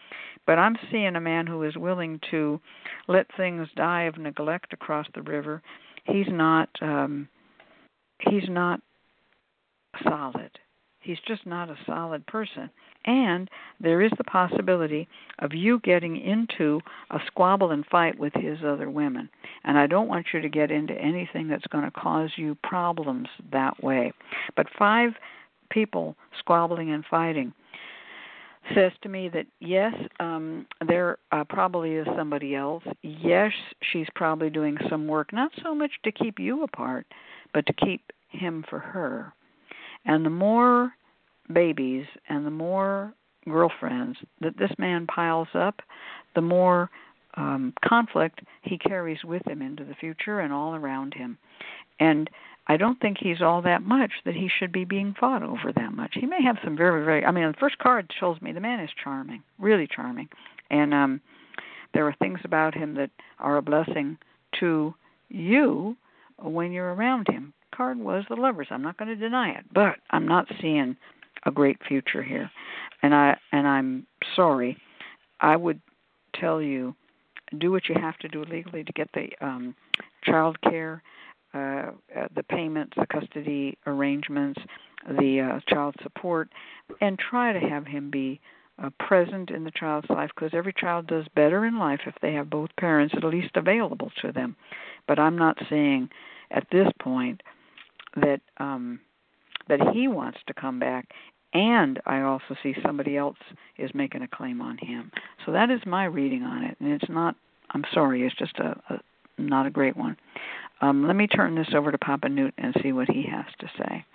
But I'm seeing a man who is willing to let things die of neglect across the river. He's not um, he's not solid. He's just not a solid person. And there is the possibility of you getting into a squabble and fight with his other women. And I don't want you to get into anything that's going to cause you problems that way. But five people squabbling and fighting says to me that, yes, um, there uh, probably is somebody else. Yes, she's probably doing some work, not so much to keep you apart, but to keep him for her. And the more babies and the more girlfriends that this man piles up, the more um, conflict he carries with him into the future and all around him. And I don't think he's all that much that he should be being fought over that much. He may have some very, very, I mean, the first card shows me the man is charming, really charming. And um, there are things about him that are a blessing to you when you're around him. Card was the Lovers. I'm not going to deny it, but I'm not seeing a great future here. And I and I'm sorry. I would tell you, do what you have to do legally to get the um, child care, uh, the payments, the custody arrangements, the uh, child support, and try to have him be uh, present in the child's life, because every child does better in life if they have both parents at least available to them. But I'm not saying at this point that um, that he wants to come back, and I also see somebody else is making a claim on him. So that is my reading on it, and it's not, I'm sorry, it's just a, a not a great one. Um, let me turn this over to Papa Newt and see what he has to say.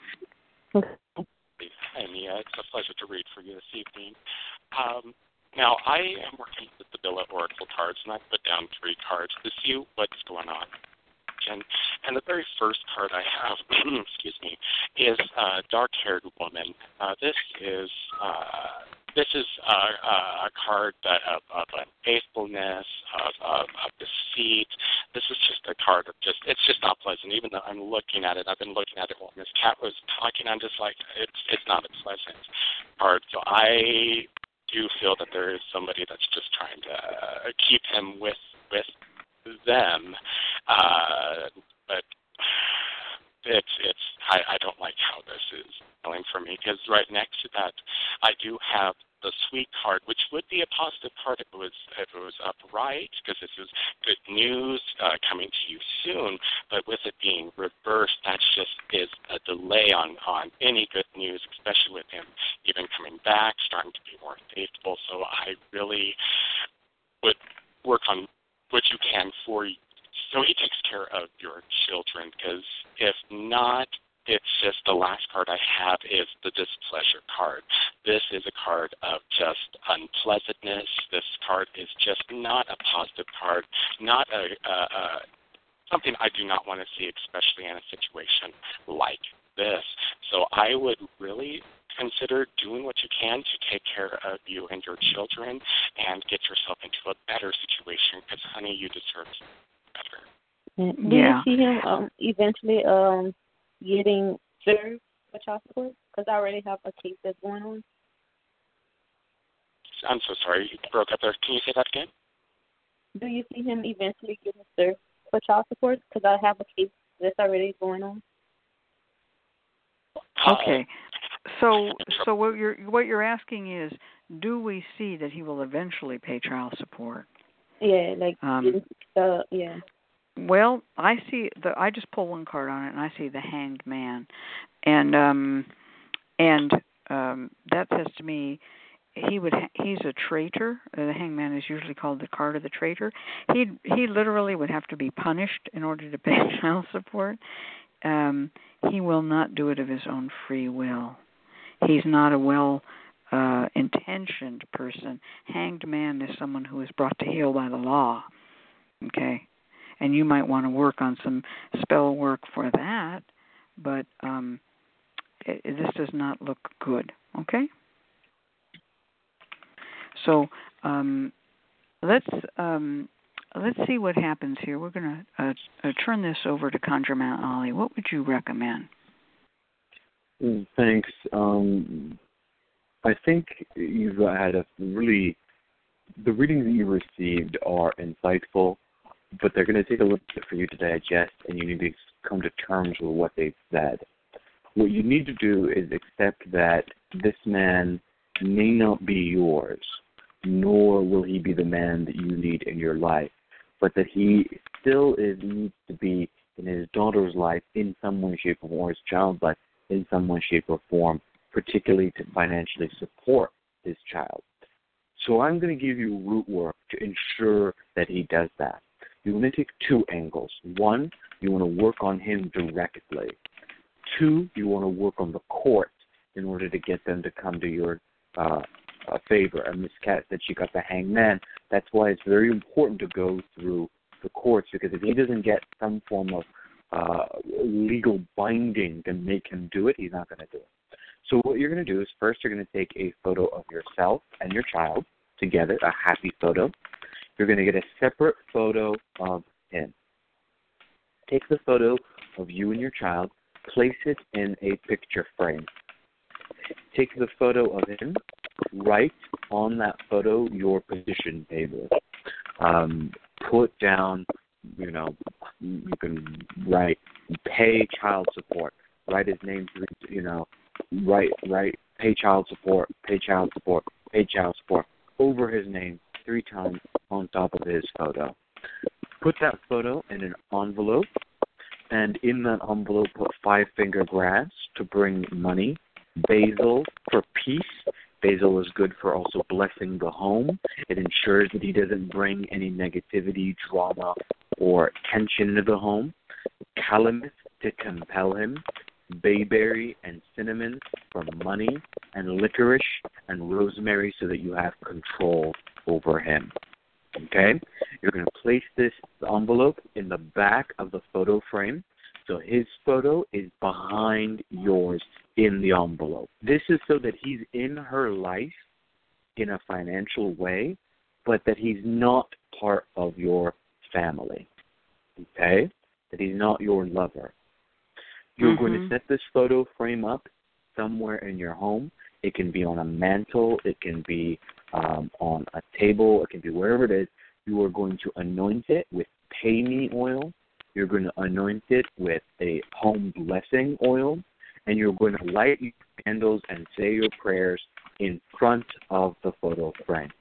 Hi, Mia. It's a pleasure to read for you this evening. Um, now, I am working with the Bill of Oracle cards, and I put down three cards to see what's going on. And, and the very first card I have, excuse me, is a dark-haired woman. Uh, this is uh, this is uh, a card that of, of unfaithfulness, of, of, of deceit. This is just a card of just, it's just not pleasant. Even though I'm looking at it, I've been looking at it while Miss Cat was talking. I'm just like, it's it's not a pleasant card. So I do feel that there is somebody that's just trying to uh, keep him with with them, uh, but it's it's I, I don't like how this is going for me, because right next to that I do have the sweet card, which would be a positive card if it was if it was upright, because this is good news uh, coming to you soon. But with it being reversed, that just is a delay on on any good news, especially with him even coming back, starting to be more faithful. So I really would work on what you can for you, so he takes care of your children, because if not, it's just the last card I have is the displeasure card. This is a card of just unpleasantness. This card is just not a positive card, not a, a, a something I do not want to see, especially in a situation like this. So I would really consider doing what you can to take care of you and your children and get yourself into a better situation, because, honey, you deserve better. Do Yeah. you see him um, eventually um, getting served for child support? Because I already have a case that's going on. I'm so sorry. You broke up there. Can you say that again? Do you see him eventually getting served for child support? Because I have a case that's already going on. Okay. So so what you're what you're asking is, do we see that he will eventually pay child support? Yeah, like Um, uh, yeah. Well, I see the. I just pull one card on it, and I see the Hanged Man, and um, and um, that says to me, he would. Ha- he's a traitor. Uh, the Hanged Man is usually called the card of the traitor. He he literally would have to be punished in order to pay child support. Um, he will not do it of his own free will. He's not a well uh, intentioned person. Hanged Man is someone who is brought to heel by the law. Okay. And you might want to work on some spell work for that, but um, it, it, this does not look good, okay? So um, let's um, let's see what happens here. We're going to uh, uh, turn this over to Conjure Mount Ollie. What would you recommend? Mm, Thanks. Um, I think you've had a really the readings that you received are insightful, but they're going to take a little bit for you to digest, and you need to come to terms with what they've said. What you need to do is accept that this man may not be yours, nor will he be the man that you need in your life, but that he still is needs to be in his daughter's life in some way, shape, or form, his child's life in some way, shape, or form, particularly to financially support his child. So I'm going to give you root work to ensure that he does that. You want to take two angles. One, you want to work on him directly. Two, you want to work on the court in order to get them to come to your uh, uh, favor. And Miss Cat said she got the hangman. That's why it's very important to go through the courts, because if he doesn't get some form of uh, legal binding to make him do it, he's not going to do it. So what you're going to do is first you're going to take a photo of yourself and your child together, a happy photo. You're going to get a separate photo of him. Take the photo of you and your child, place it in a picture frame. Take the photo of him, write on that photo your position table. Um, put down, you know, you can write pay child support, write his name, you know, write, write pay child support, pay child support, pay child support over his name three times on top of his photo. Put that photo in an envelope, and in that envelope put five finger grass to bring money, basil for peace. Basil is good for also blessing the home. It ensures that he doesn't bring any negativity, drama, or tension into the home. Calamus to compel him. Bayberry and cinnamon for money, and licorice and rosemary so that you have control over him. Okay? You're going to place this envelope in the back of the photo frame. So his photo is behind yours in the envelope. This is so that he's in her life in a financial way, but that he's not part of your family. Okay? That he's not your lover. You're mm-hmm. going to set this photo frame up somewhere in your home. It can be on a mantle. It can be um, on a table. It can be wherever it is. You are going to anoint it with pay me oil. You're going to anoint it with a home blessing oil. And you're going to light your candles and say your prayers in front of the photo frame.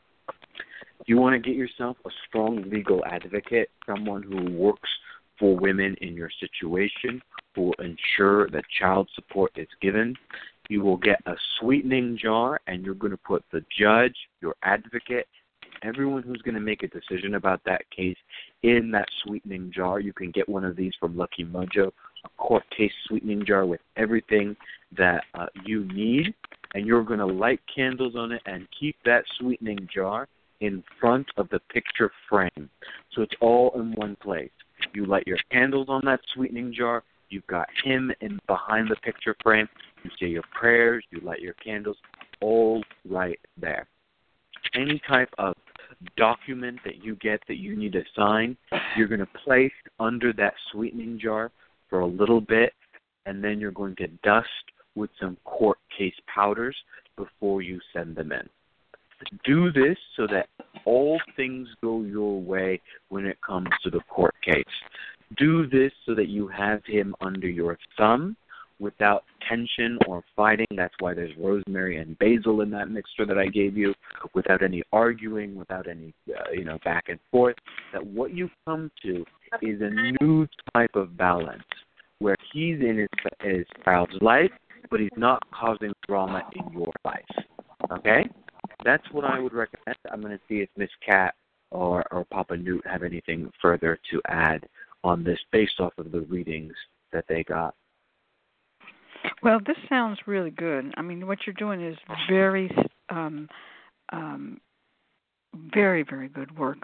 You want to get yourself a strong legal advocate, someone who works for women in your situation, who will ensure that child support is given. You will get a sweetening jar, and you're going to put the judge, your advocate, everyone who's going to make a decision about that case in that sweetening jar. You can get one of these from Lucky Mojo, a court case sweetening jar with everything that uh, you need, and you're going to light candles on it and keep that sweetening jar in front of the picture frame. So it's all in one place. You light your candles on that sweetening jar. You've got him in behind the picture frame. You say your prayers. You light your candles, all right there. Any type of document that you get that you need to sign, you're going to place under that sweetening jar for a little bit, and then you're going to dust with some court case powders before you send them in. Do this so that all things go your way when it comes to the court case. Do this so that you have him under your thumb without tension or fighting. That's why there's rosemary and basil in that mixture that I gave you, without any arguing, without any uh, you know back and forth. That what you come to is a new type of balance where he's in his, his child's life, but he's not causing drama in your life. Okay? That's what I would recommend. I'm going to see if Miss Cat or, or Papa Newt have anything further to add on this based off of the readings that they got. Well, this sounds really good. I mean, what you're doing is very, um, um, very, very good work.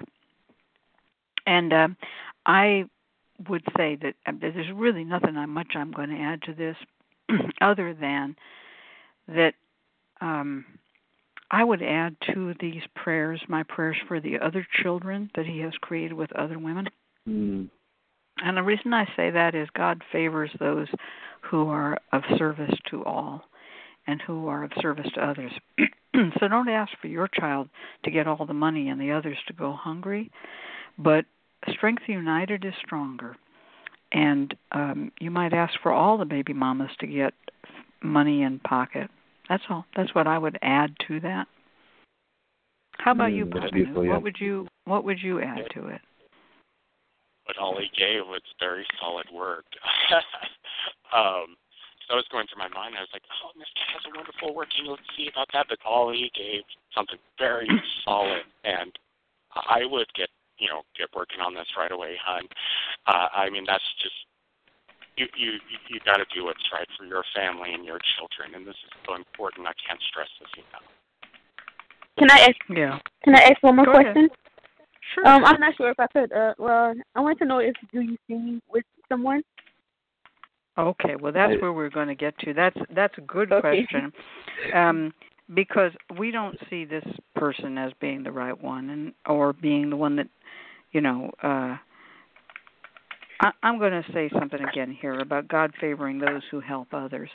And uh, I would say that uh, there's really nothing much I'm going to add to this other than that um, I would add to these prayers my prayers for the other children that he has created with other women. Mm. And the reason I say that is God favors those who are of service to all and who are of service to others. So don't ask for your child to get all the money and the others to go hungry, but Strength United is stronger. And um, you might ask for all the baby mamas to get money in pocket. That's all. That's what I would add to that. How about mm, you, Papa Newt? What would you What would you add to it? What Ollie gave was very solid work. um, so I was going through my mind. I was like, "Oh, Miss Cat has a wonderful working. Let's see about that." But Ollie gave something very solid, and I would get you know get working on this right away, hon. Uh, I mean, that's just you you you got to do what's right for your family and your children, and this is so important. I can't stress this enough. Can I ask? Yeah. Can I ask one more Go question? Ahead. Sure. Um, I'm not sure if I could. Uh, well, I want to know if do you see me with someone? Okay. Well, that's where we're going to get to. That's that's a good okay. question, um, because we don't see this person as being the right one, and or being the one that, you know. Uh, I, I'm going to say something again here about God favoring those who help others.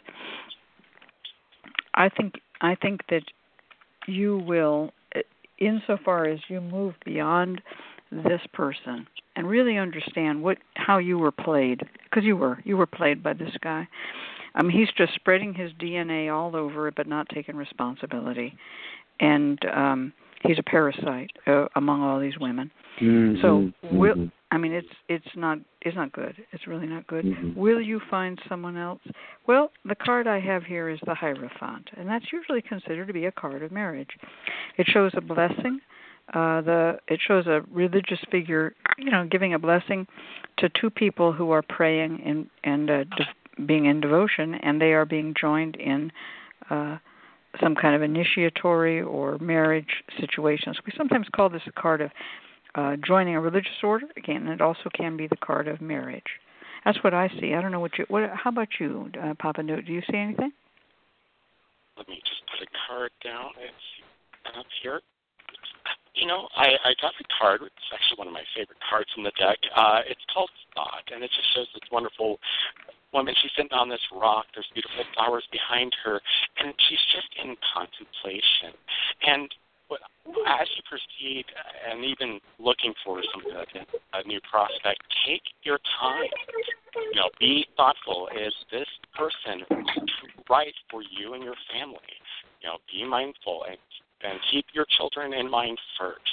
I think I think that you will, insofar as you move beyond this person and really understand what how you were played, because you were you were played by this guy. I mean, he's just spreading his D N A all over it, but not taking responsibility, and um, he's a parasite uh, among all these women. Mm-hmm. So, will, mm-hmm. I mean, it's it's not it's not good. It's really not good. Mm-hmm. Will you find someone else? Well, the card I have here is the Hierophant, and that's usually considered to be a card of marriage. It shows a blessing. Uh, the it shows a religious figure, you know, giving a blessing to two people who are praying and and uh, de- being in devotion, and they are being joined in uh, some kind of initiatory or marriage situations. We sometimes call this a card of Uh, joining a religious order. Again, it also can be the card of marriage. That's what I see. I don't know what you. What? How about you, uh, Papa Newt? Do you see anything? Let me just put a card down. It's up here. You know, I, I got the card. It's actually one of my favorite cards in the deck. Uh, it's called Thought, and it just shows this wonderful woman. She's sitting on this rock. There's beautiful flowers behind her, and she's just in contemplation. And as you proceed and even looking for something like a new prospect, take your time. You know, be thoughtful. Is this person right for you and your family? You know, be mindful and and keep your children in mind first.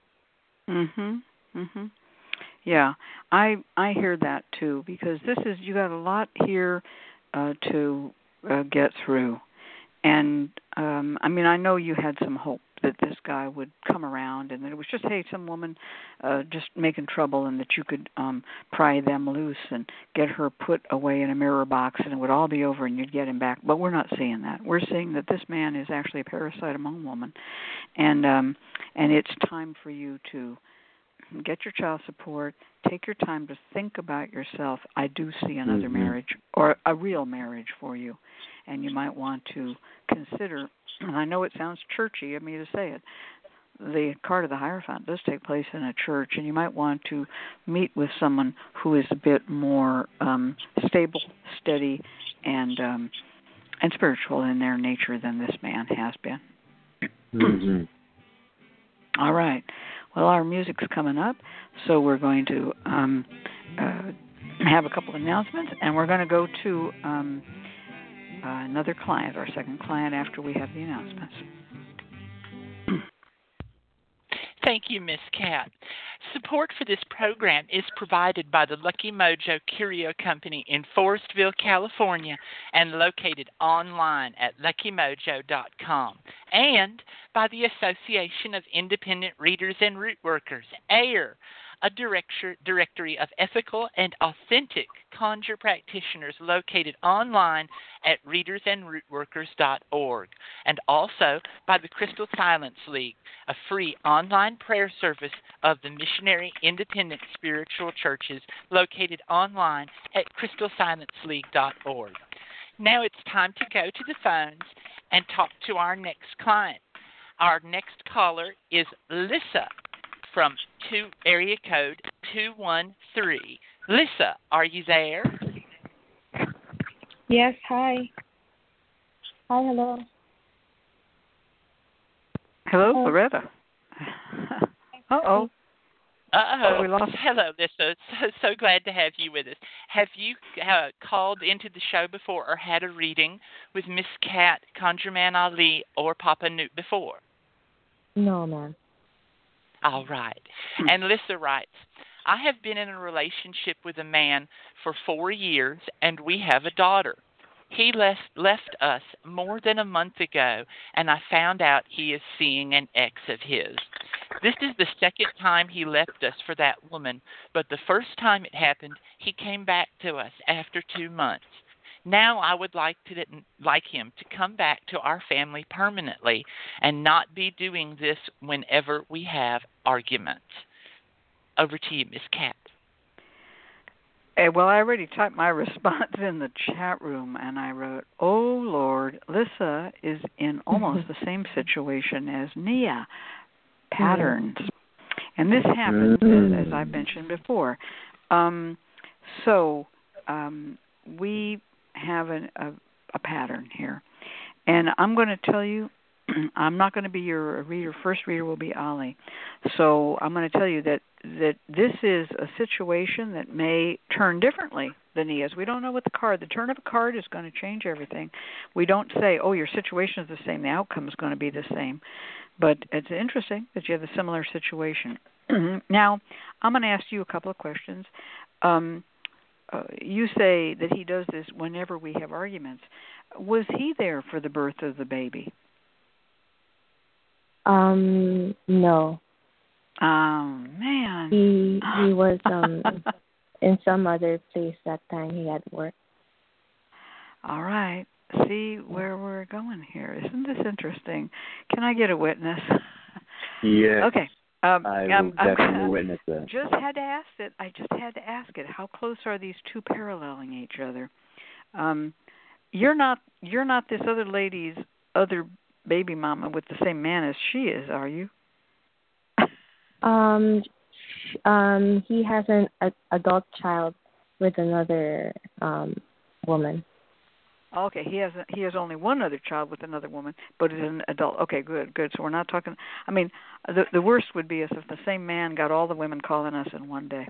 Mhm. Mhm. Yeah, I I hear that too, because this is you got a lot here uh, to uh, get through, and um, I mean I know you had some hope that this guy would come around and that it was just, hey, some woman uh, just making trouble, and that you could um, pry them loose and get her put away in a mirror box and it would all be over and you'd get him back. But we're not seeing that. We're seeing that this man is actually a parasite among women, and um, and it's time for you to get your child support, take your time to think about yourself. I do see another mm-hmm. marriage or a real marriage for you, and you might want to consider. And I know it sounds churchy of me to say it. The card of the Hierophant does take place in a church, and you might want to meet with someone who is a bit more um, stable, steady, and um, and spiritual in their nature than this man has been. Mm-hmm. All right. Well, our music's coming up, so we're going to um, uh, have a couple of announcements, and we're going to go to um, uh, another client, our second client, after we have the announcements. Thank you, Miss Cat. Support for this program is provided by the Lucky Mojo Curio Company in Forestville, California, and located online at lucky mojo dot com, and by the Association of Independent Readers and Root Workers, A I R, a director, directory of ethical and authentic conjure practitioners located online at readers and root workers dot org, and also by the Crystal Silence League, a free online prayer service of the Missionary Independent Spiritual Churches located online at crystal silence league dot org. Now it's time to go to the phones and talk to our next client. Our next caller is Lissa from two, area code two one three. Lissa, are you there? Yes, hi. Hi, hello. Hello, Uh, Loretta. Uh-oh. Uh-oh. We lost. Hello, Lissa. So, so glad to have you with us. Have you uh, called into the show before or had a reading with Miss Cat, Conjureman Ali, or Papa Newt before? no, ma'am. All right. And Lissa writes, I have been in a relationship with a man for four years, and we have a daughter. He left, left us more than a month ago, and I found out he is seeing an ex of his. This is the second time he left us for that woman, but the first time it happened, he came back to us after two months. Now I would like to like him to come back to our family permanently and not be doing this whenever we have arguments. Over to you, Miss Cat. Hey, well, I already typed my response in the chat room, and I wrote, oh, Lord, Lissa is in almost the same situation as Nia. Patterns. And this happens, as, as I've mentioned before. Um, so um, we have an, a, a pattern here. And I'm going to tell you, I'm not going to be your reader. First reader will be Ali. So I'm going to tell you that, that this is a situation that may turn differently than Nia's. We don't know what the card, the turn of a card is going to change everything. We don't say, oh, your situation is the same, the outcome is going to be the same. But it's interesting that you have a similar situation. Now, I'm going to ask you a couple of questions. Um, uh, you say that he does this whenever we have arguments. Was he there for the birth of the baby? Um, no. Oh, man. He he was um in some other place that time. He had work. All right. See where we're going here. Isn't this interesting? Can I get a witness? Yes. Okay. Um, I will um, definitely um, witness that. Just had to ask it. I just had to ask it. How close are these two paralleling each other? Um, you're not you're not this other lady's other baby mama with the same man as she is, are you? Um, um, he has an a, adult child with another um woman. Okay, he has he has only one other child with another woman, but is an adult. Okay, good, good. So we're not talking. I mean, the the worst would be is if the same man got all the women calling us in one day.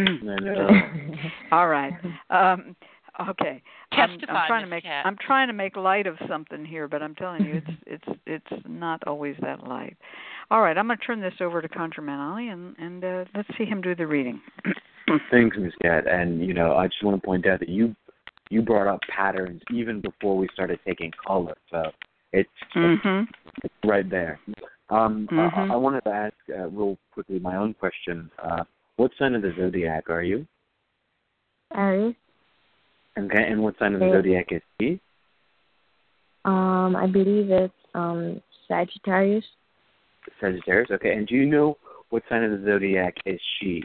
All right. Um, okay. I'm, I'm trying to make Cat. I'm trying to make light of something here, but I'm telling you, it's it's it's not always that light. All right, I'm going to turn this over to Conjureman Ali, and and uh, let's see him do the reading. Thanks, Miz Cat. And you know, I just want to point out that you. You brought up patterns even before we started taking color, so it's, mm-hmm. it's right there. Um, mm-hmm. I, I wanted to ask uh, real quickly my own question. Uh, what sign of the zodiac are you? Aries. Okay, and what sign of the Aries. zodiac is he? Um, I believe it's um Sagittarius. Sagittarius. Okay, and do you know what sign of the zodiac is she?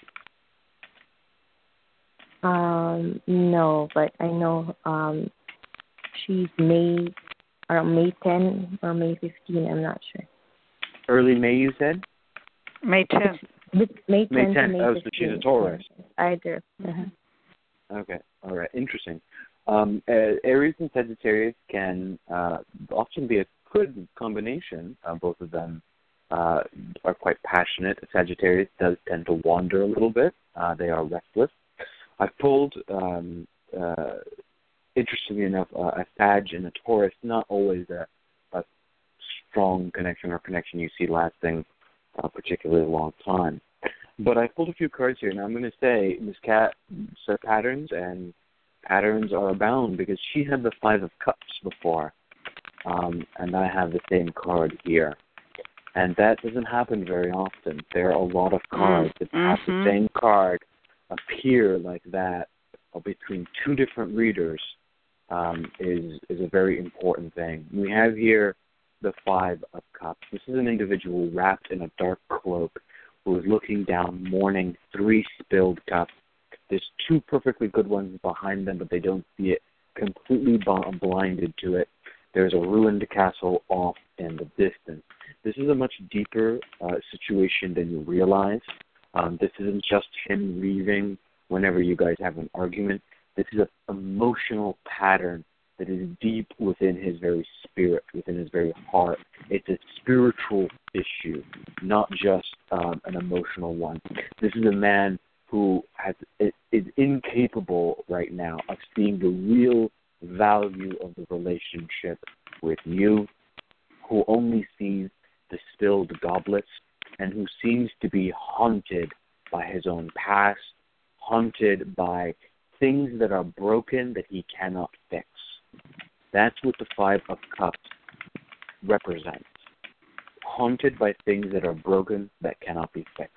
Um, no, but I know um she's May or May tenth or May fifteenth. I'm not sure. Early May, you said? May tenth. May tenth. May tenth. May Oh, so she's a Taurus. Either. Uh-huh. Okay. All right. Interesting. Um, uh, Aries and Sagittarius can uh, often be a good combination. Uh, both of them uh, are quite passionate. Sagittarius does tend to wander a little bit. Uh, they are restless. I've pulled, um, uh, interestingly enough, uh, a Sag and a Taurus, not always a, a strong connection or connection you see lasting a particularly long time. But I pulled a few cards here, and I'm going to say Miz Cat said patterns, and patterns are abound because she had the Five of Cups before, um, and I have the same card here. And that doesn't happen very often. There are a lot of cards that have mm-hmm. the same card appear like that or between two different readers um, is is a very important thing. We have here the Five of Cups. This is an individual wrapped in a dark cloak who is looking down, mourning three spilled cups. There's two perfectly good ones behind them, but they don't see it, completely b- blinded to it. There's a ruined castle off in the distance. This is a much deeper uh, situation than you realize. Um, this isn't just him leaving whenever you guys have an argument. This is an emotional pattern that is deep within his very spirit, within his very heart. It's a spiritual issue, not just um, an emotional one. This is a man who has, is incapable right now of seeing the real value of the relationship with you, who only sees the spilled goblets, and who seems to be haunted by his own past, haunted by things that are broken that he cannot fix. That's what the Five of Cups represents. Haunted by things that are broken that cannot be fixed.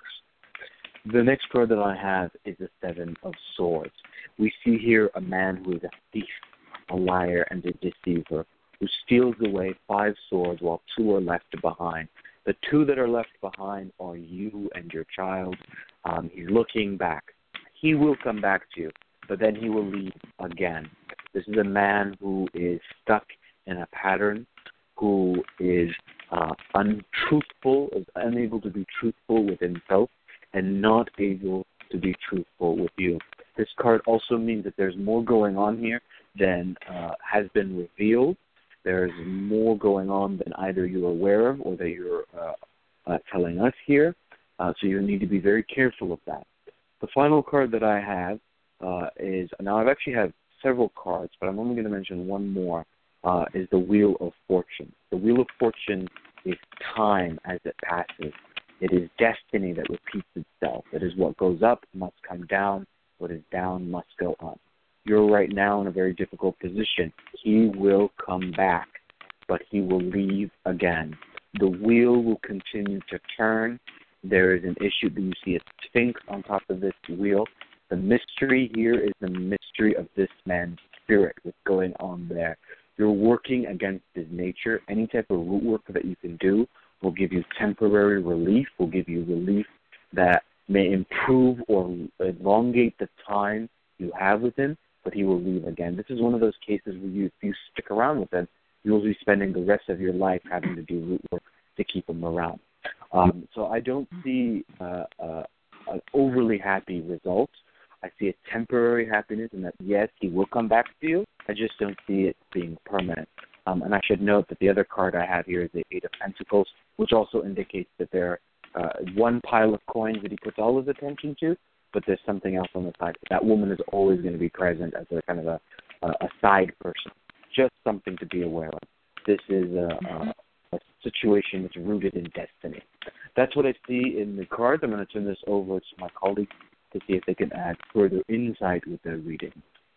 The next card that I have is the Seven of Swords. We see here a man who is a thief, a liar, and a deceiver, who steals away five swords while two are left behind. The two that are left behind are you and your child. Um, he's looking back. He will come back to you, but then he will leave again. This is a man who is stuck in a pattern, who is uh, untruthful, is unable to be truthful with himself, and not able to be truthful with you. This card also means that there's more going on here than uh, has been revealed. There's more going on than either you're aware of or that you're uh, uh, telling us here. Uh, so you need to be very careful of that. The final card that I have uh, is, now I've actually had several cards, but I'm only going to mention one more, uh, is the Wheel of Fortune. The Wheel of Fortune is time as it passes. It is destiny that repeats itself. It is what goes up must come down. What is down must go up. You're right now in a very difficult position. He will come back, but he will leave again. The wheel will continue to turn. There is an issue. You see a sphinx on top of this wheel. The mystery here is the mystery of this man's spirit, what's going on there. You're working against his nature. Any type of root work that you can do will give you temporary relief, will give you relief that may improve or elongate the time you have with him, but he will leave again. This is one of those cases where you, if you stick around with him, you'll be spending the rest of your life having to do root work to keep him around. Um, so I don't see uh, uh, an overly happy result. I see a temporary happiness in that, yes, he will come back to you. I just don't see it being permanent. Um, and I should note that the other card I have here is the Eight of Pentacles, which also indicates that there uh, one pile of coins that he puts all his attention to, but there's something else on the side. That woman is always going to be present as a kind of a, a side person, just something to be aware of. This is a, a, a situation that's rooted in destiny. That's what I see in the cards. I'm going to turn this over to my colleagues to see if they can add further insight with their reading.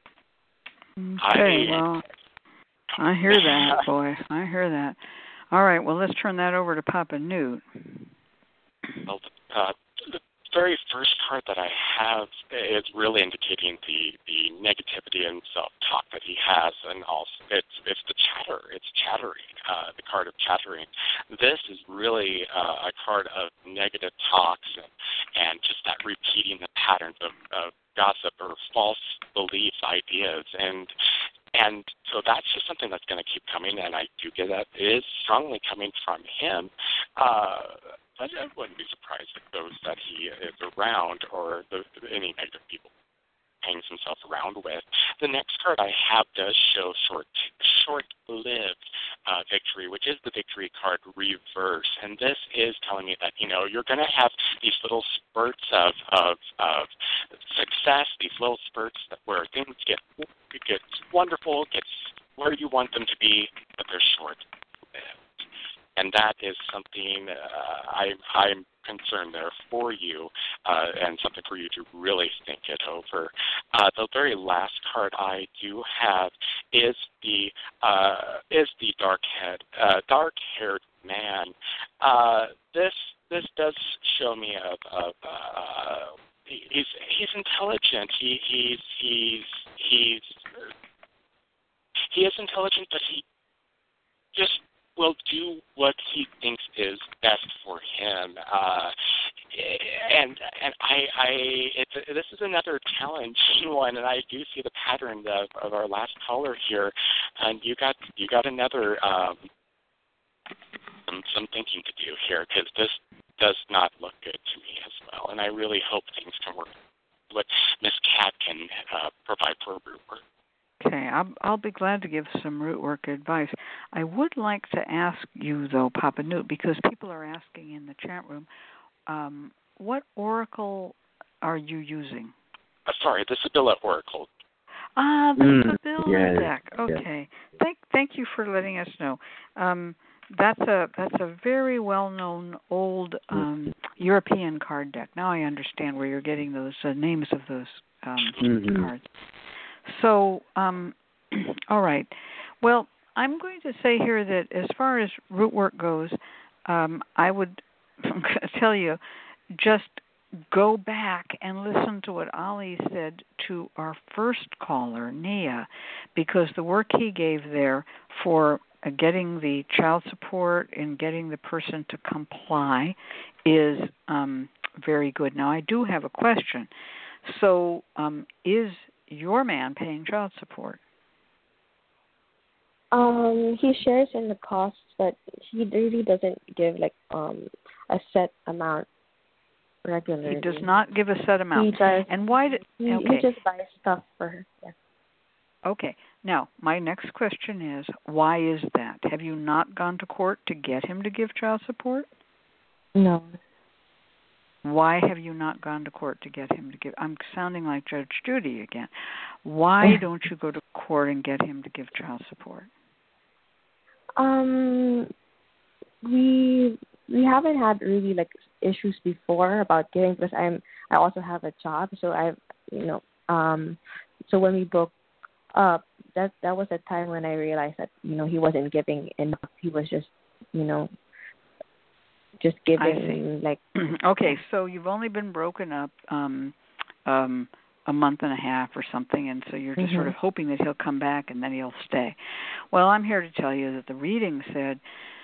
Okay, well, I hear that, boy. I hear that. All right, well, let's turn that over to Papa Newt. Well, uh, the very first card that I have is really indicating the, the negativity and self-talk that he has, and also it's it's the chatter. It's chattering, uh, the card of chattering. This is really uh, a card of negative talks and, and just that repeating the patterns of, of gossip or false beliefs, ideas, and And so that's just something that's going to keep coming, and I do get that it is strongly coming from him. Uh, but I wouldn't be surprised if those that he is around or the, any negative people hangs himself around with. The next card I have does show short, short-lived uh, victory, which is the victory card reverse. And this is telling me that, you know, you're going to have these little spurts of, of, of success, these little spurts that where things get it gets wonderful, gets where you want them to be, but they're short-lived. And that is something uh, I, I'm concerned there for you, uh, and something for you to really think it over. Uh, the very last card I do have is the uh, is the dark head, uh, dark-haired man. Uh, this this does show me of, of uh, he's he's intelligent. He he's he's he's he is intelligent, but he just will do what he thinks is best for him. Uh, and and I, I it's, this is another challenging one, and I do see the pattern of, of our last caller here. And you got you got another um, some, some thinking to do here, because this does not look good to me as well. And I really hope things can work. What Miss Cat can uh, provide for a root work. Okay, I'll, I'll be glad to give some root work advice. I would like to ask you, though, Papa Newt, because people are asking in the chat room, um, what oracle are you using? Uh, sorry, the Sibylla Oracle. Ah, the Mm, Sibylla yes, deck. Okay. Yes. Thank thank you for letting us know. Um, that's a that's a very well known old um, European card deck. Now I understand where you're getting those uh, names of those um, mm-hmm. cards. So, um, all right. Well, I'm going to say here that as far as root work goes, um, I would tell you just go back and listen to what Ali said to our first caller, Nia, because the work he gave there for uh, getting the child support and getting the person to comply is um, very good. Now, I do have a question. So, um, is your man paying child support? Um, he shares in the costs, but he really doesn't give like um a set amount regularly. He does not give a set amount. He does. And why did he, okay. he just buys stuff for her. Yeah. Okay. Now, my next question is, why is that? Have you not gone to court to get him to give child support? No. Why have you not gone to court to get him to give? I'm sounding like Judge Judy again. Why don't you go to court and get him to give child support? Um, we we haven't had really like issues before about giving, because I'm I also have a job, so I you know um so when we broke up, that that was a time when I realized that you know he wasn't giving enough. He was just you know just giving like. Okay, so you've only been broken up um um a month and a half or something, and so you're just mm-hmm. sort of hoping that he'll come back and then he'll stay. Well, I'm here to tell you that the reading said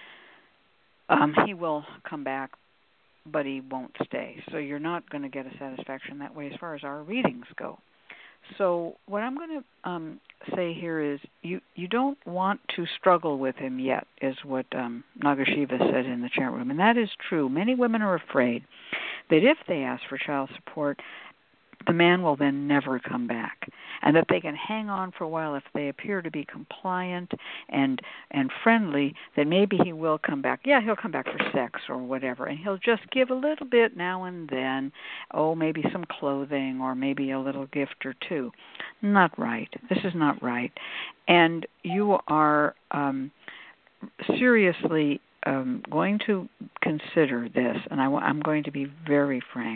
um, he will come back, but he won't stay. So you're not going to get a satisfaction that way as far as our readings go. So what I'm going to um, say here is you, you don't want to struggle with him yet, is what um, Nagashiva said in the chat room. And that is true. Many women are afraid that if they ask for child support, the man will then never come back, and that they can hang on for a while if they appear to be compliant and and friendly, that maybe he will come back. Yeah, he'll come back for sex or whatever, and he'll just give a little bit now and then, oh, maybe some clothing or maybe a little gift or two. Not right. This is not right. And you are um, seriously um, going to consider this, and I, I'm going to be very frank.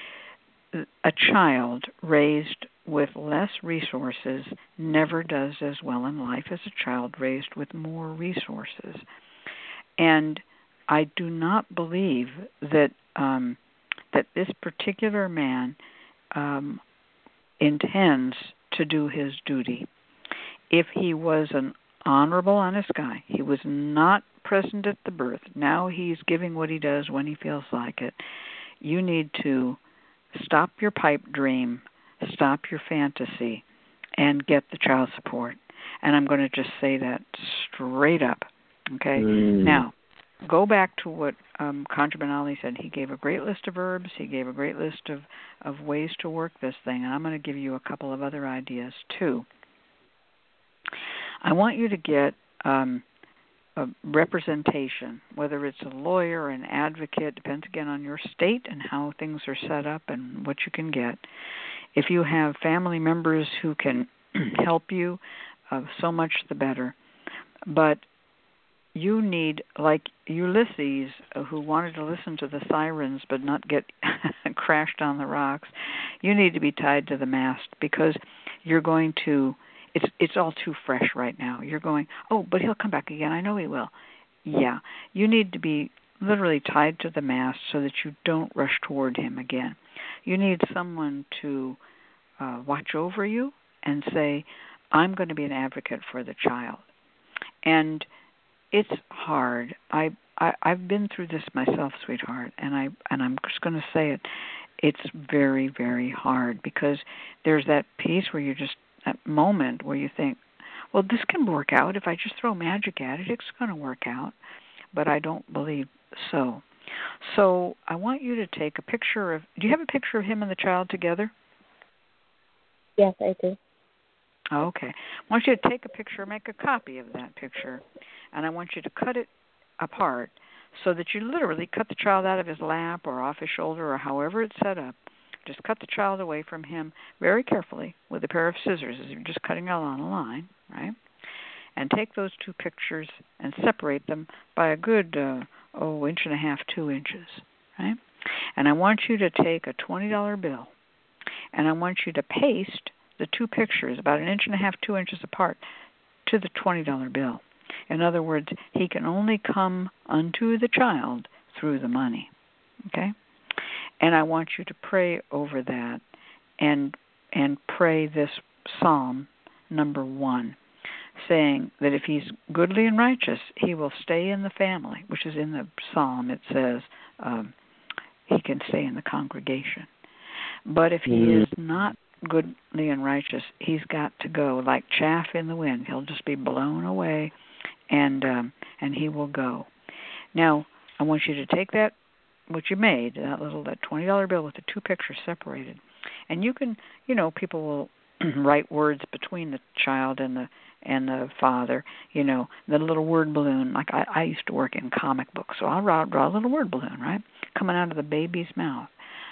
A child raised with less resources never does as well in life as a child raised with more resources. And I do not believe that um, that this particular man um, intends to do his duty. If he was an honorable, honest guy, he was not present at the birth. Now he's giving what he does when he feels like it. You need to stop your pipe dream, stop your fantasy, and get the child support. And I'm going to just say that straight up, okay? Mm. Now, go back to what um, Conjurman Ali said. He gave a great list of herbs. He gave a great list of, of ways to work this thing. And I'm going to give you a couple of other ideas, too. I want you to get um, a representation, whether it's a lawyer or an advocate, depends again on your state and how things are set up and what you can get. If you have family members who can help you, uh, so much the better. But you need, like Ulysses, uh, who wanted to listen to the sirens but not get crashed on the rocks, you need to be tied to the mast, because you're going to It's it's all too fresh right now. You're going, oh, but he'll come back again. I know he will. Yeah. You need to be literally tied to the mast so that you don't rush toward him again. You need someone to uh, watch over you and say, I'm going to be an advocate for the child. And it's hard. I, I I've been through this myself, sweetheart, and I and I'm just going to say it. It's very, very hard, because there's that piece where you just that moment where you think, well, this can work out. If I just throw magic at it, it's going to work out. But I don't believe so. So I want you to take a picture of, do you have a picture of him and the child together? Yes, I do. Okay. I want you to take a picture, make a copy of that picture, and I want you to cut it apart so that you literally cut the child out of his lap or off his shoulder or however it's set up. Just cut the child away from him very carefully with a pair of scissors as you're just cutting along a line, right? And take those two pictures and separate them by a good, uh, oh, inch and a half, two inches, right? And I want you to take a twenty dollar bill, and I want you to paste the two pictures about an inch and a half, two inches apart to the twenty dollar bill. In other words, he can only come unto the child through the money, okay? And I want you to pray over that and and pray this psalm number one, saying that if he's goodly and righteous, he will stay in the family, which is in the psalm. It says um, he can stay in the congregation. But if he mm. is not goodly and righteous, he's got to go like chaff in the wind. He'll just be blown away, and um, and he will go. Now, I want you to take that, what you made, that little, that twenty dollar bill with the two pictures separated. And you can, you know, people will write words between the child and the and the father, you know, the little word balloon. Like I, I used to work in comic books, so I'll draw, draw a little word balloon, right, coming out of the baby's mouth.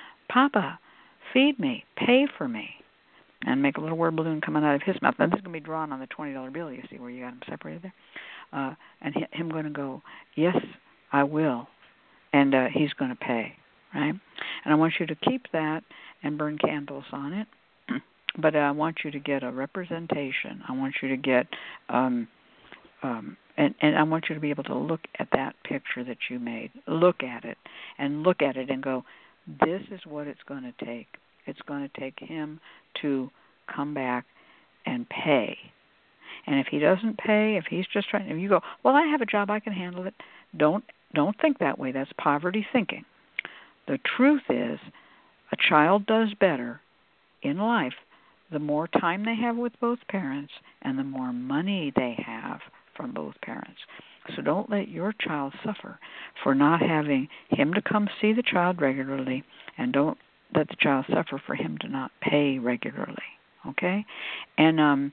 Papa, feed me, pay for me. And make a little word balloon coming out of his mouth. Now, this is going to be drawn on the twenty dollar bill, you see where you got them separated there? Uh, and him going to go, yes, I will. And uh, he's going to pay, right? And I want you to keep that and burn candles on it. But I want you to get a representation. I want you to get, um, um, and, and I want you to be able to look at that picture that you made. Look at it and look at it and go, this is what it's going to take. It's going to take him to come back and pay. And if he doesn't pay, if he's just trying, if you go, well, I have a job, I can handle it. Don't don't think that way. That's poverty thinking. The truth is, a child does better in life the more time they have with both parents and the more money they have from both parents. So don't let your child suffer for not having him to come see the child regularly, and don't let the child suffer for him to not pay regularly, okay? And um,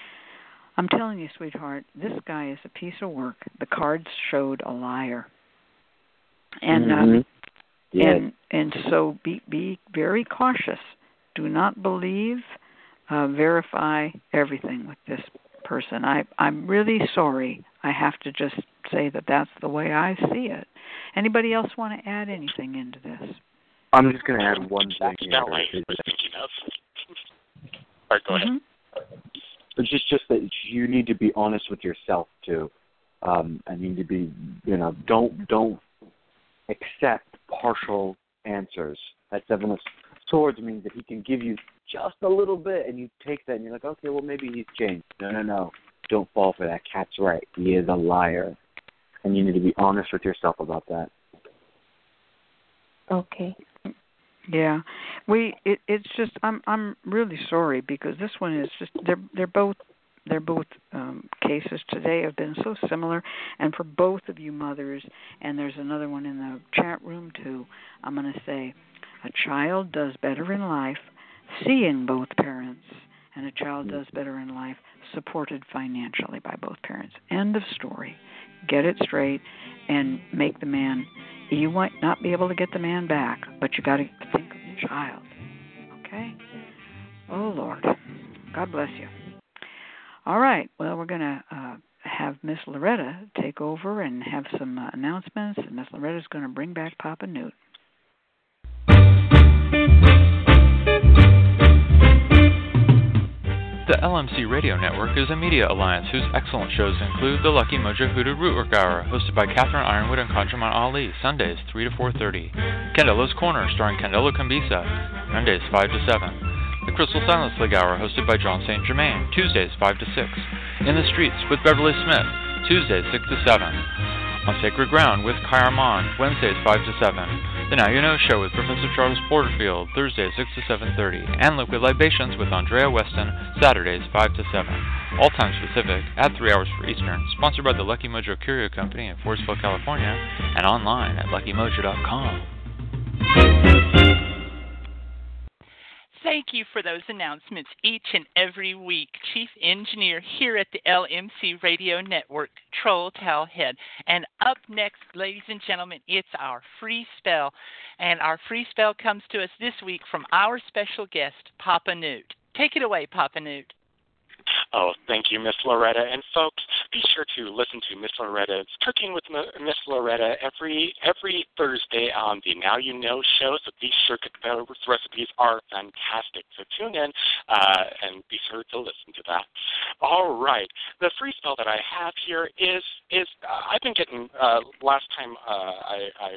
I'm telling you, sweetheart, this guy is a piece of work. The cards showed a liar. And mm-hmm. um, yes. and and so be be very cautious. Do not believe, uh, verify everything with this person. I, I'm really sorry. I have to just say that that's the way I see it. Anybody else want to add anything into this? I'm just going to add one thing. That's not what I was thinking of. All right, go mm-hmm. ahead. It's just, just that you need to be honest with yourself, too. Um, I need to be, you know, don't don't accept partial answers. That Seven of Swords means that he can give you just a little bit, and you take that, and you're like, okay, well, maybe he's changed. No, no, no. Don't fall for that. Cat's right. He is a liar. And you need to be honest with yourself about that. Okay. Yeah, we. It, it's just I'm I'm really sorry because this one is just they're they're both they're both um, cases today have been so similar, and for both of you mothers, and there's another one in the chat room too. I'm going to say, a child does better in life seeing both parents, and a child does better in life supported financially by both parents. End of story. Get it straight and make the man. You might not be able to get the man back, but you got to think of the child. Okay? Oh, Lord. God bless you. All right. Well, we're going to uh, have Miss Loretta take over and have some uh, announcements, and Miss Loretta's going to bring back Papa Newt. The L M C Radio Network is a media alliance whose excellent shows include The Lucky Mojo Hoodoo Rootwork Hour, hosted by Catherine Ironwood and Conjurman Ali, Sundays three to four thirty. Candelo's Corner, starring Candelo Cambisa, Mondays five to seven. The Crystal Silence League Hour, hosted by John Saint Germain, Tuesdays five to six. In the Streets with Beverly Smith, Tuesdays six to seven. On Sacred Ground with Kai Armand, Wednesdays five to seven. The Now You Know Show with Professor Charles Porterfield, Thursdays six to seven thirty. And Liquid Libations with Andrea Weston, Saturdays five to seven. All times Pacific, at three hours for Eastern. Sponsored by the Lucky Mojo Curio Company in Forestville, California, and online at lucky mojo dot com. thank you for those announcements each and every week. Chief Engineer here at the L M C Radio Network, Troll Towelhead. And up next, ladies and gentlemen, it's our free spell. And our free spell comes to us this week from our special guest, Papa Newt. Take it away, Papa Newt. Oh, thank you, Miss Loretta. And folks, be sure to listen to Miss Loretta's Cooking with Miss Loretta every every Thursday on the Now You Know show. So be sure to those recipes are fantastic. So tune in uh, and be sure to listen to that. All right, the free spell that I have here is is uh, I've been getting uh, last time uh, I. I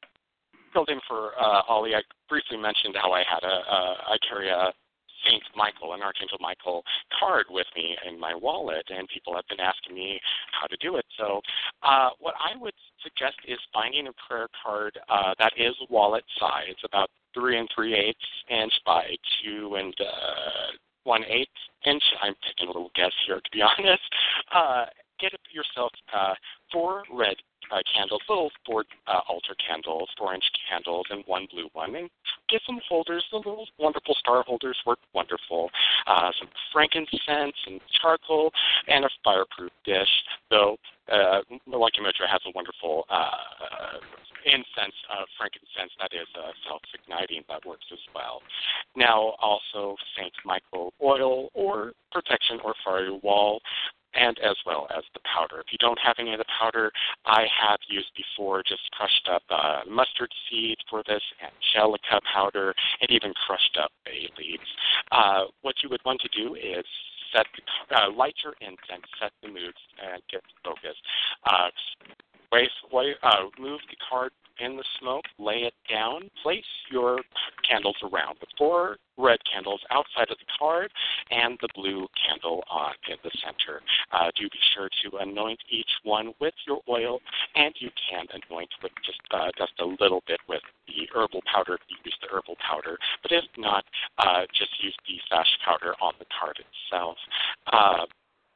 filled in for uh, Ollie. I briefly mentioned how I had a uh, I carry a Saint Michael, an Archangel Michael card with me in my wallet, and people have been asking me how to do it. So uh, what I would suggest is finding a prayer card uh, that is wallet size, about three and three-eighths inch by two and uh, one-eighth inch. I'm taking a little guess here, to be honest. Uh, get yourself uh, four red Uh, candles, little four uh, altar candles, four-inch candles, and one blue one. And get some holders, the little wonderful star holders work wonderful. Uh, some frankincense and charcoal, and a fireproof dish. Though uh, Lucky Mojo has a wonderful uh, incense, uh, frankincense that is uh, self-igniting that works as well. Now, also Saint Michael oil or protection or firewall, and as well as the powder. If you don't have any of the powder, I have used before just crushed up uh, mustard seed for this, angelica powder, and even crushed up bay leaves. Uh, what you would want to do is set the, uh, light your incense, set the mood, and get focused. Uh, Waste, uh, move the card in the smoke, lay it down, place your candles around the four red candles outside of the card and the blue candle on in the center. Uh, do be sure to anoint each one with your oil, and you can anoint with just uh, just a little bit with the herbal powder if you use the herbal powder, but if not, uh, just use the sash powder on the card itself. Uh,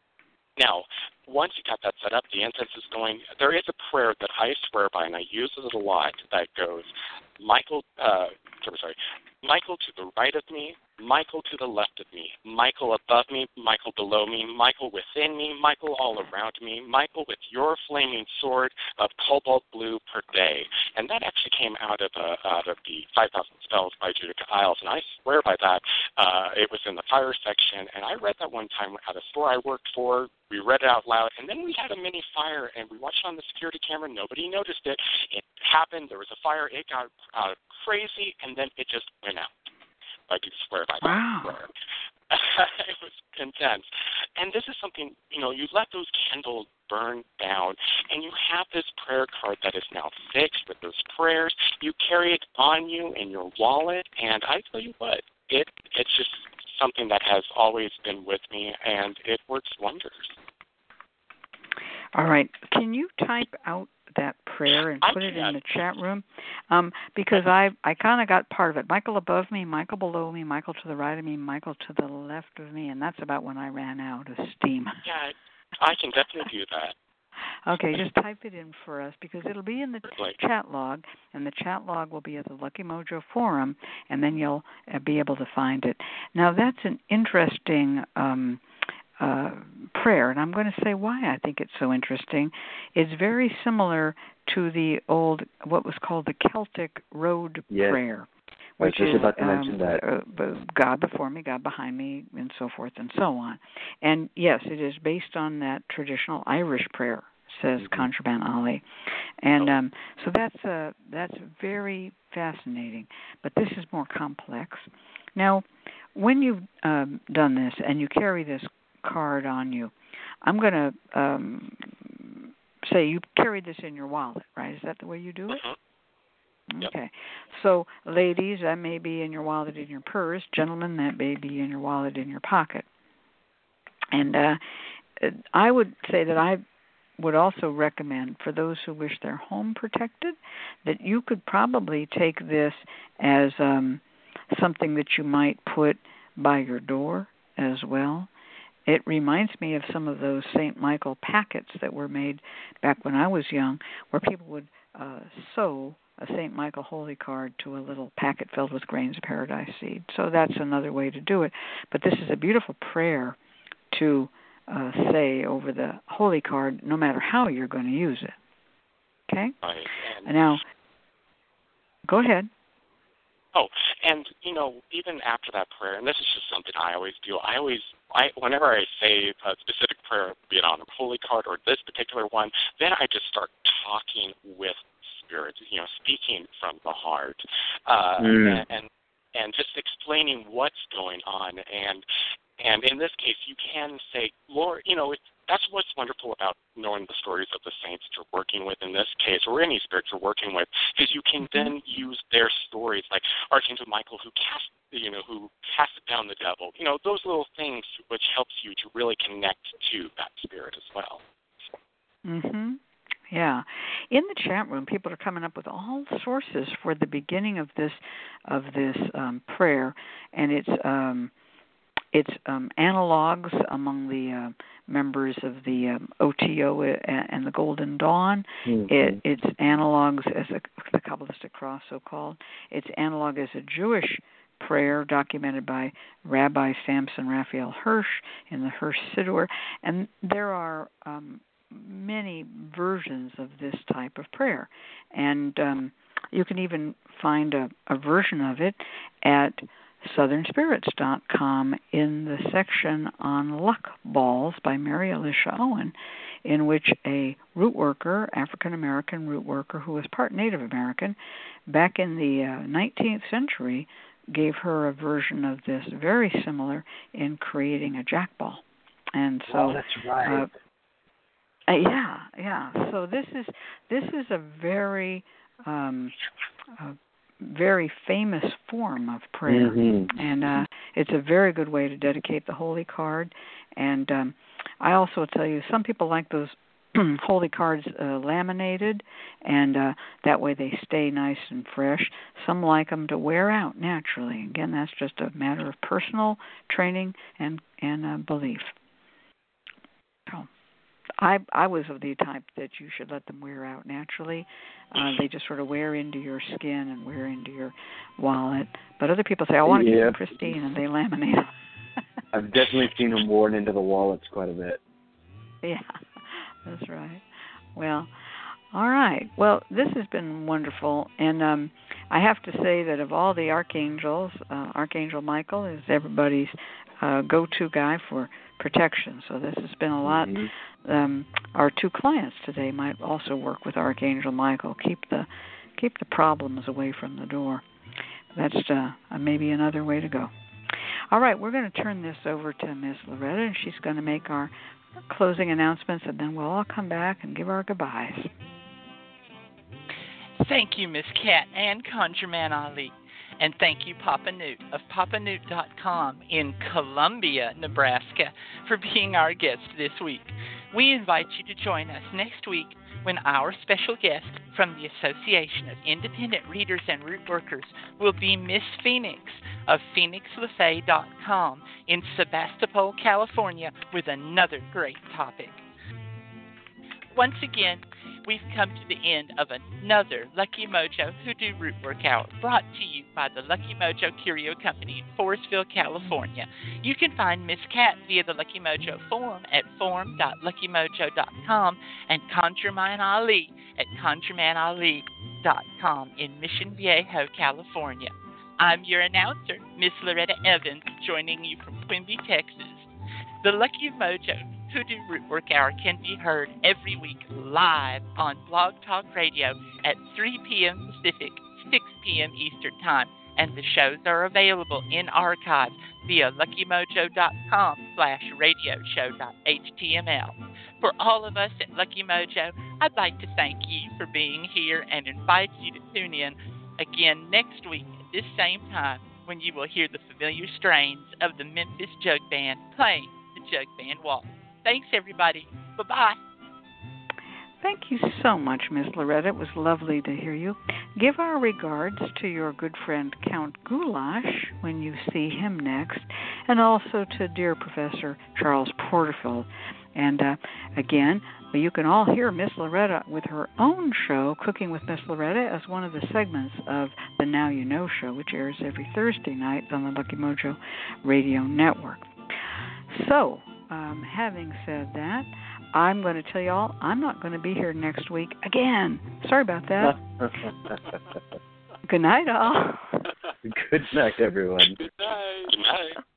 Now, once you got that set up, the incense is going, there is a prayer that I swear by, and I use it a lot, that goes, Michael, uh, sorry, Michael to the right of me, Michael to the left of me, Michael above me, Michael below me, Michael within me, Michael all around me, Michael with your flaming sword of cobalt blue per day. And that actually came out of uh, out of the five thousand Spells by Judika Isles, and I swear by that. Uh, it was in the fire section, and I read that one time at a store I worked for. We read it out loud, and then we had a mini fire, and we watched it on the security camera. Nobody noticed it. It happened. There was a fire. It got uh, crazy, and then it just went out. I could swear by that. Wow. It was intense. And this is something, you know, you let those candles burn down, and you have this prayer card that is now fixed with those prayers. You carry it on you in your wallet, and I tell you what, it it's just something that has always been with me, and it works wonders. All right. Can you type out that prayer and put it in the chat room? Um, because I I kind of got part of it. Michael above me, Michael below me, Michael to the right of me, Michael to the left of me, and that's about when I ran out of steam. Yeah, I can definitely do that. Okay, just type it in for us because it'll be in the Right. chat log, and the chat log will be at the Lucky Mojo forum, and then you'll uh, be able to find it. Now, that's an interesting um, uh, prayer, and I'm going to say why I think it's so interesting. It's very similar to the old, what was called the Celtic Road Yes. prayer. I was Which just is about to um, mention that. uh, God before me, God behind me, and so forth and so on. And yes, it is based on that traditional Irish prayer, says Mm-hmm. Contraband Ali, and um, so that's uh, that's very fascinating. But this is more complex. Now, when you've um, done this and you carry this card on you, I'm going to um, say you carry this in your wallet, right? Is that the way you do it? Mm-hmm. Okay. Yep. So, ladies, that may be in your wallet in your purse. Gentlemen, that may be in your wallet in your pocket. And uh, I would say that I would also recommend for those who wish their home protected that you could probably take this as um, something that you might put by your door as well. It reminds me of some of those Saint Michael packets that were made back when I was young, where people would uh, sew a Saint Michael holy card to a little packet filled with grains of paradise seed. So that's another way to do it. But this is a beautiful prayer to uh, say over the holy card, no matter how you're going to use it. Okay? Right. And now, go ahead. Oh, and, you know, even after that prayer, and this is just something I always do, I always, I, whenever I say a specific prayer, be it on a holy card or this particular one, then I just start talking with Spirit, you know, speaking from the heart, uh, mm. and, and and just explaining what's going on. And and in this case, you can say, Lord, you know, it's, that's what's wonderful about knowing the stories of the saints that you're working with in this case, or any spirit you're working with, is you can then use their stories, like Archangel Michael, who cast, you know, who cast down the devil. You know, those little things which helps you to really connect to that spirit as well. Mhm. Yeah. In the chat room, people are coming up with all sources for the beginning of this of this um, prayer, and it's um, it's um, analogs among the uh, members of the um, O T O and the Golden Dawn. Mm-hmm. It, it's analogs as a, the Kabbalistic cross, so-called. It's analog as a Jewish prayer documented by Rabbi Samson Raphael Hirsch in the Hirsch Siddur, and there are um, many versions of this type of prayer, and um, you can even find a, a version of it at southern spirits dot com in the section on luck balls by Mary Alicia Owen, in which a root worker, African American root worker who was part Native American, back in the uh, nineteenth century, gave her a version of this very similar in creating a jackball. And so, oh, that's right. Uh, Uh, yeah, yeah. So this is this is a very, um, a very famous form of prayer, mm-hmm. and uh, it's a very good way to dedicate the holy card. And um, I also tell you, some people like those holy cards uh, laminated, and uh, that way they stay nice and fresh. Some like them to wear out naturally. Again, that's just a matter of personal training and and uh, belief. So. I I was of the type that you should let them wear out naturally. Uh, they just sort of wear into your skin and wear into your wallet. But other people say, I want to yep. keep them pristine, and they laminate them. I've definitely seen them worn into the wallets quite a bit. Yeah, that's right. Well, all right. Well, this has been wonderful. And um, I have to say that of all the archangels, uh, Archangel Michael is everybody's uh, go-to guy for protection. So this has been a lot. Mm-hmm. Um, our two clients today might also work with Archangel Michael. Keep the keep the problems away from the door. That's uh, maybe another way to go. All right, we're going to turn this over to Miss Loretta, and she's going to make our closing announcements, and then we'll all come back and give our goodbyes. Thank you, Miss Cat and ConjureMan Ali. And thank you, Papa Newt of Papa Newt dot com in Columbia, Nebraska, for being our guest this week. We invite you to join us next week when our special guest from the Association of Independent Readers and Root Workers will be Miss Phoenix of Phoenix Lefay dot com in Sebastopol, California, with another great topic. Once again, we've come to the end of another Lucky Mojo Hoodoo Root Work Hour, brought to you by the Lucky Mojo Curio Company in Forestville, California. You can find Miss Cat via the Lucky Mojo forum at forum dot lucky mojo dot com and ConjureMan Ali at conjure man ali dot com in Mission Viejo, California. I'm your announcer, Miss Loretta Evans, joining you from Quimby, Texas. The Lucky Mojo Hoodoo Root Work Hour can be heard every week live on Blog Talk Radio at three p.m. Pacific, six p.m. Eastern Time, and the shows are available in archives via lucky mojo dot com slash radio show dot h t m l. For all of us at Lucky Mojo, I'd like to thank you for being here and invite you to tune in again next week at this same time, when you will hear the familiar strains of the Memphis Jug Band playing the Jug Band Waltz. Thanks, everybody. Bye-bye. Thank you so much, Miss Loretta. It was lovely to hear you. Give our regards to your good friend Count Goulash when you see him next, and also to dear Professor Charles Porterfield. And uh, again, you can all hear Miss Loretta with her own show, Cooking with Miss Loretta, as one of the segments of the Now You Know show, which airs every Thursday night on the Lucky Mojo Radio Network. So, um, having said that, I'm going to tell you all, I'm not going to be here next week again. Sorry about that. Good night, all. Good night, everyone. Good night. Good night.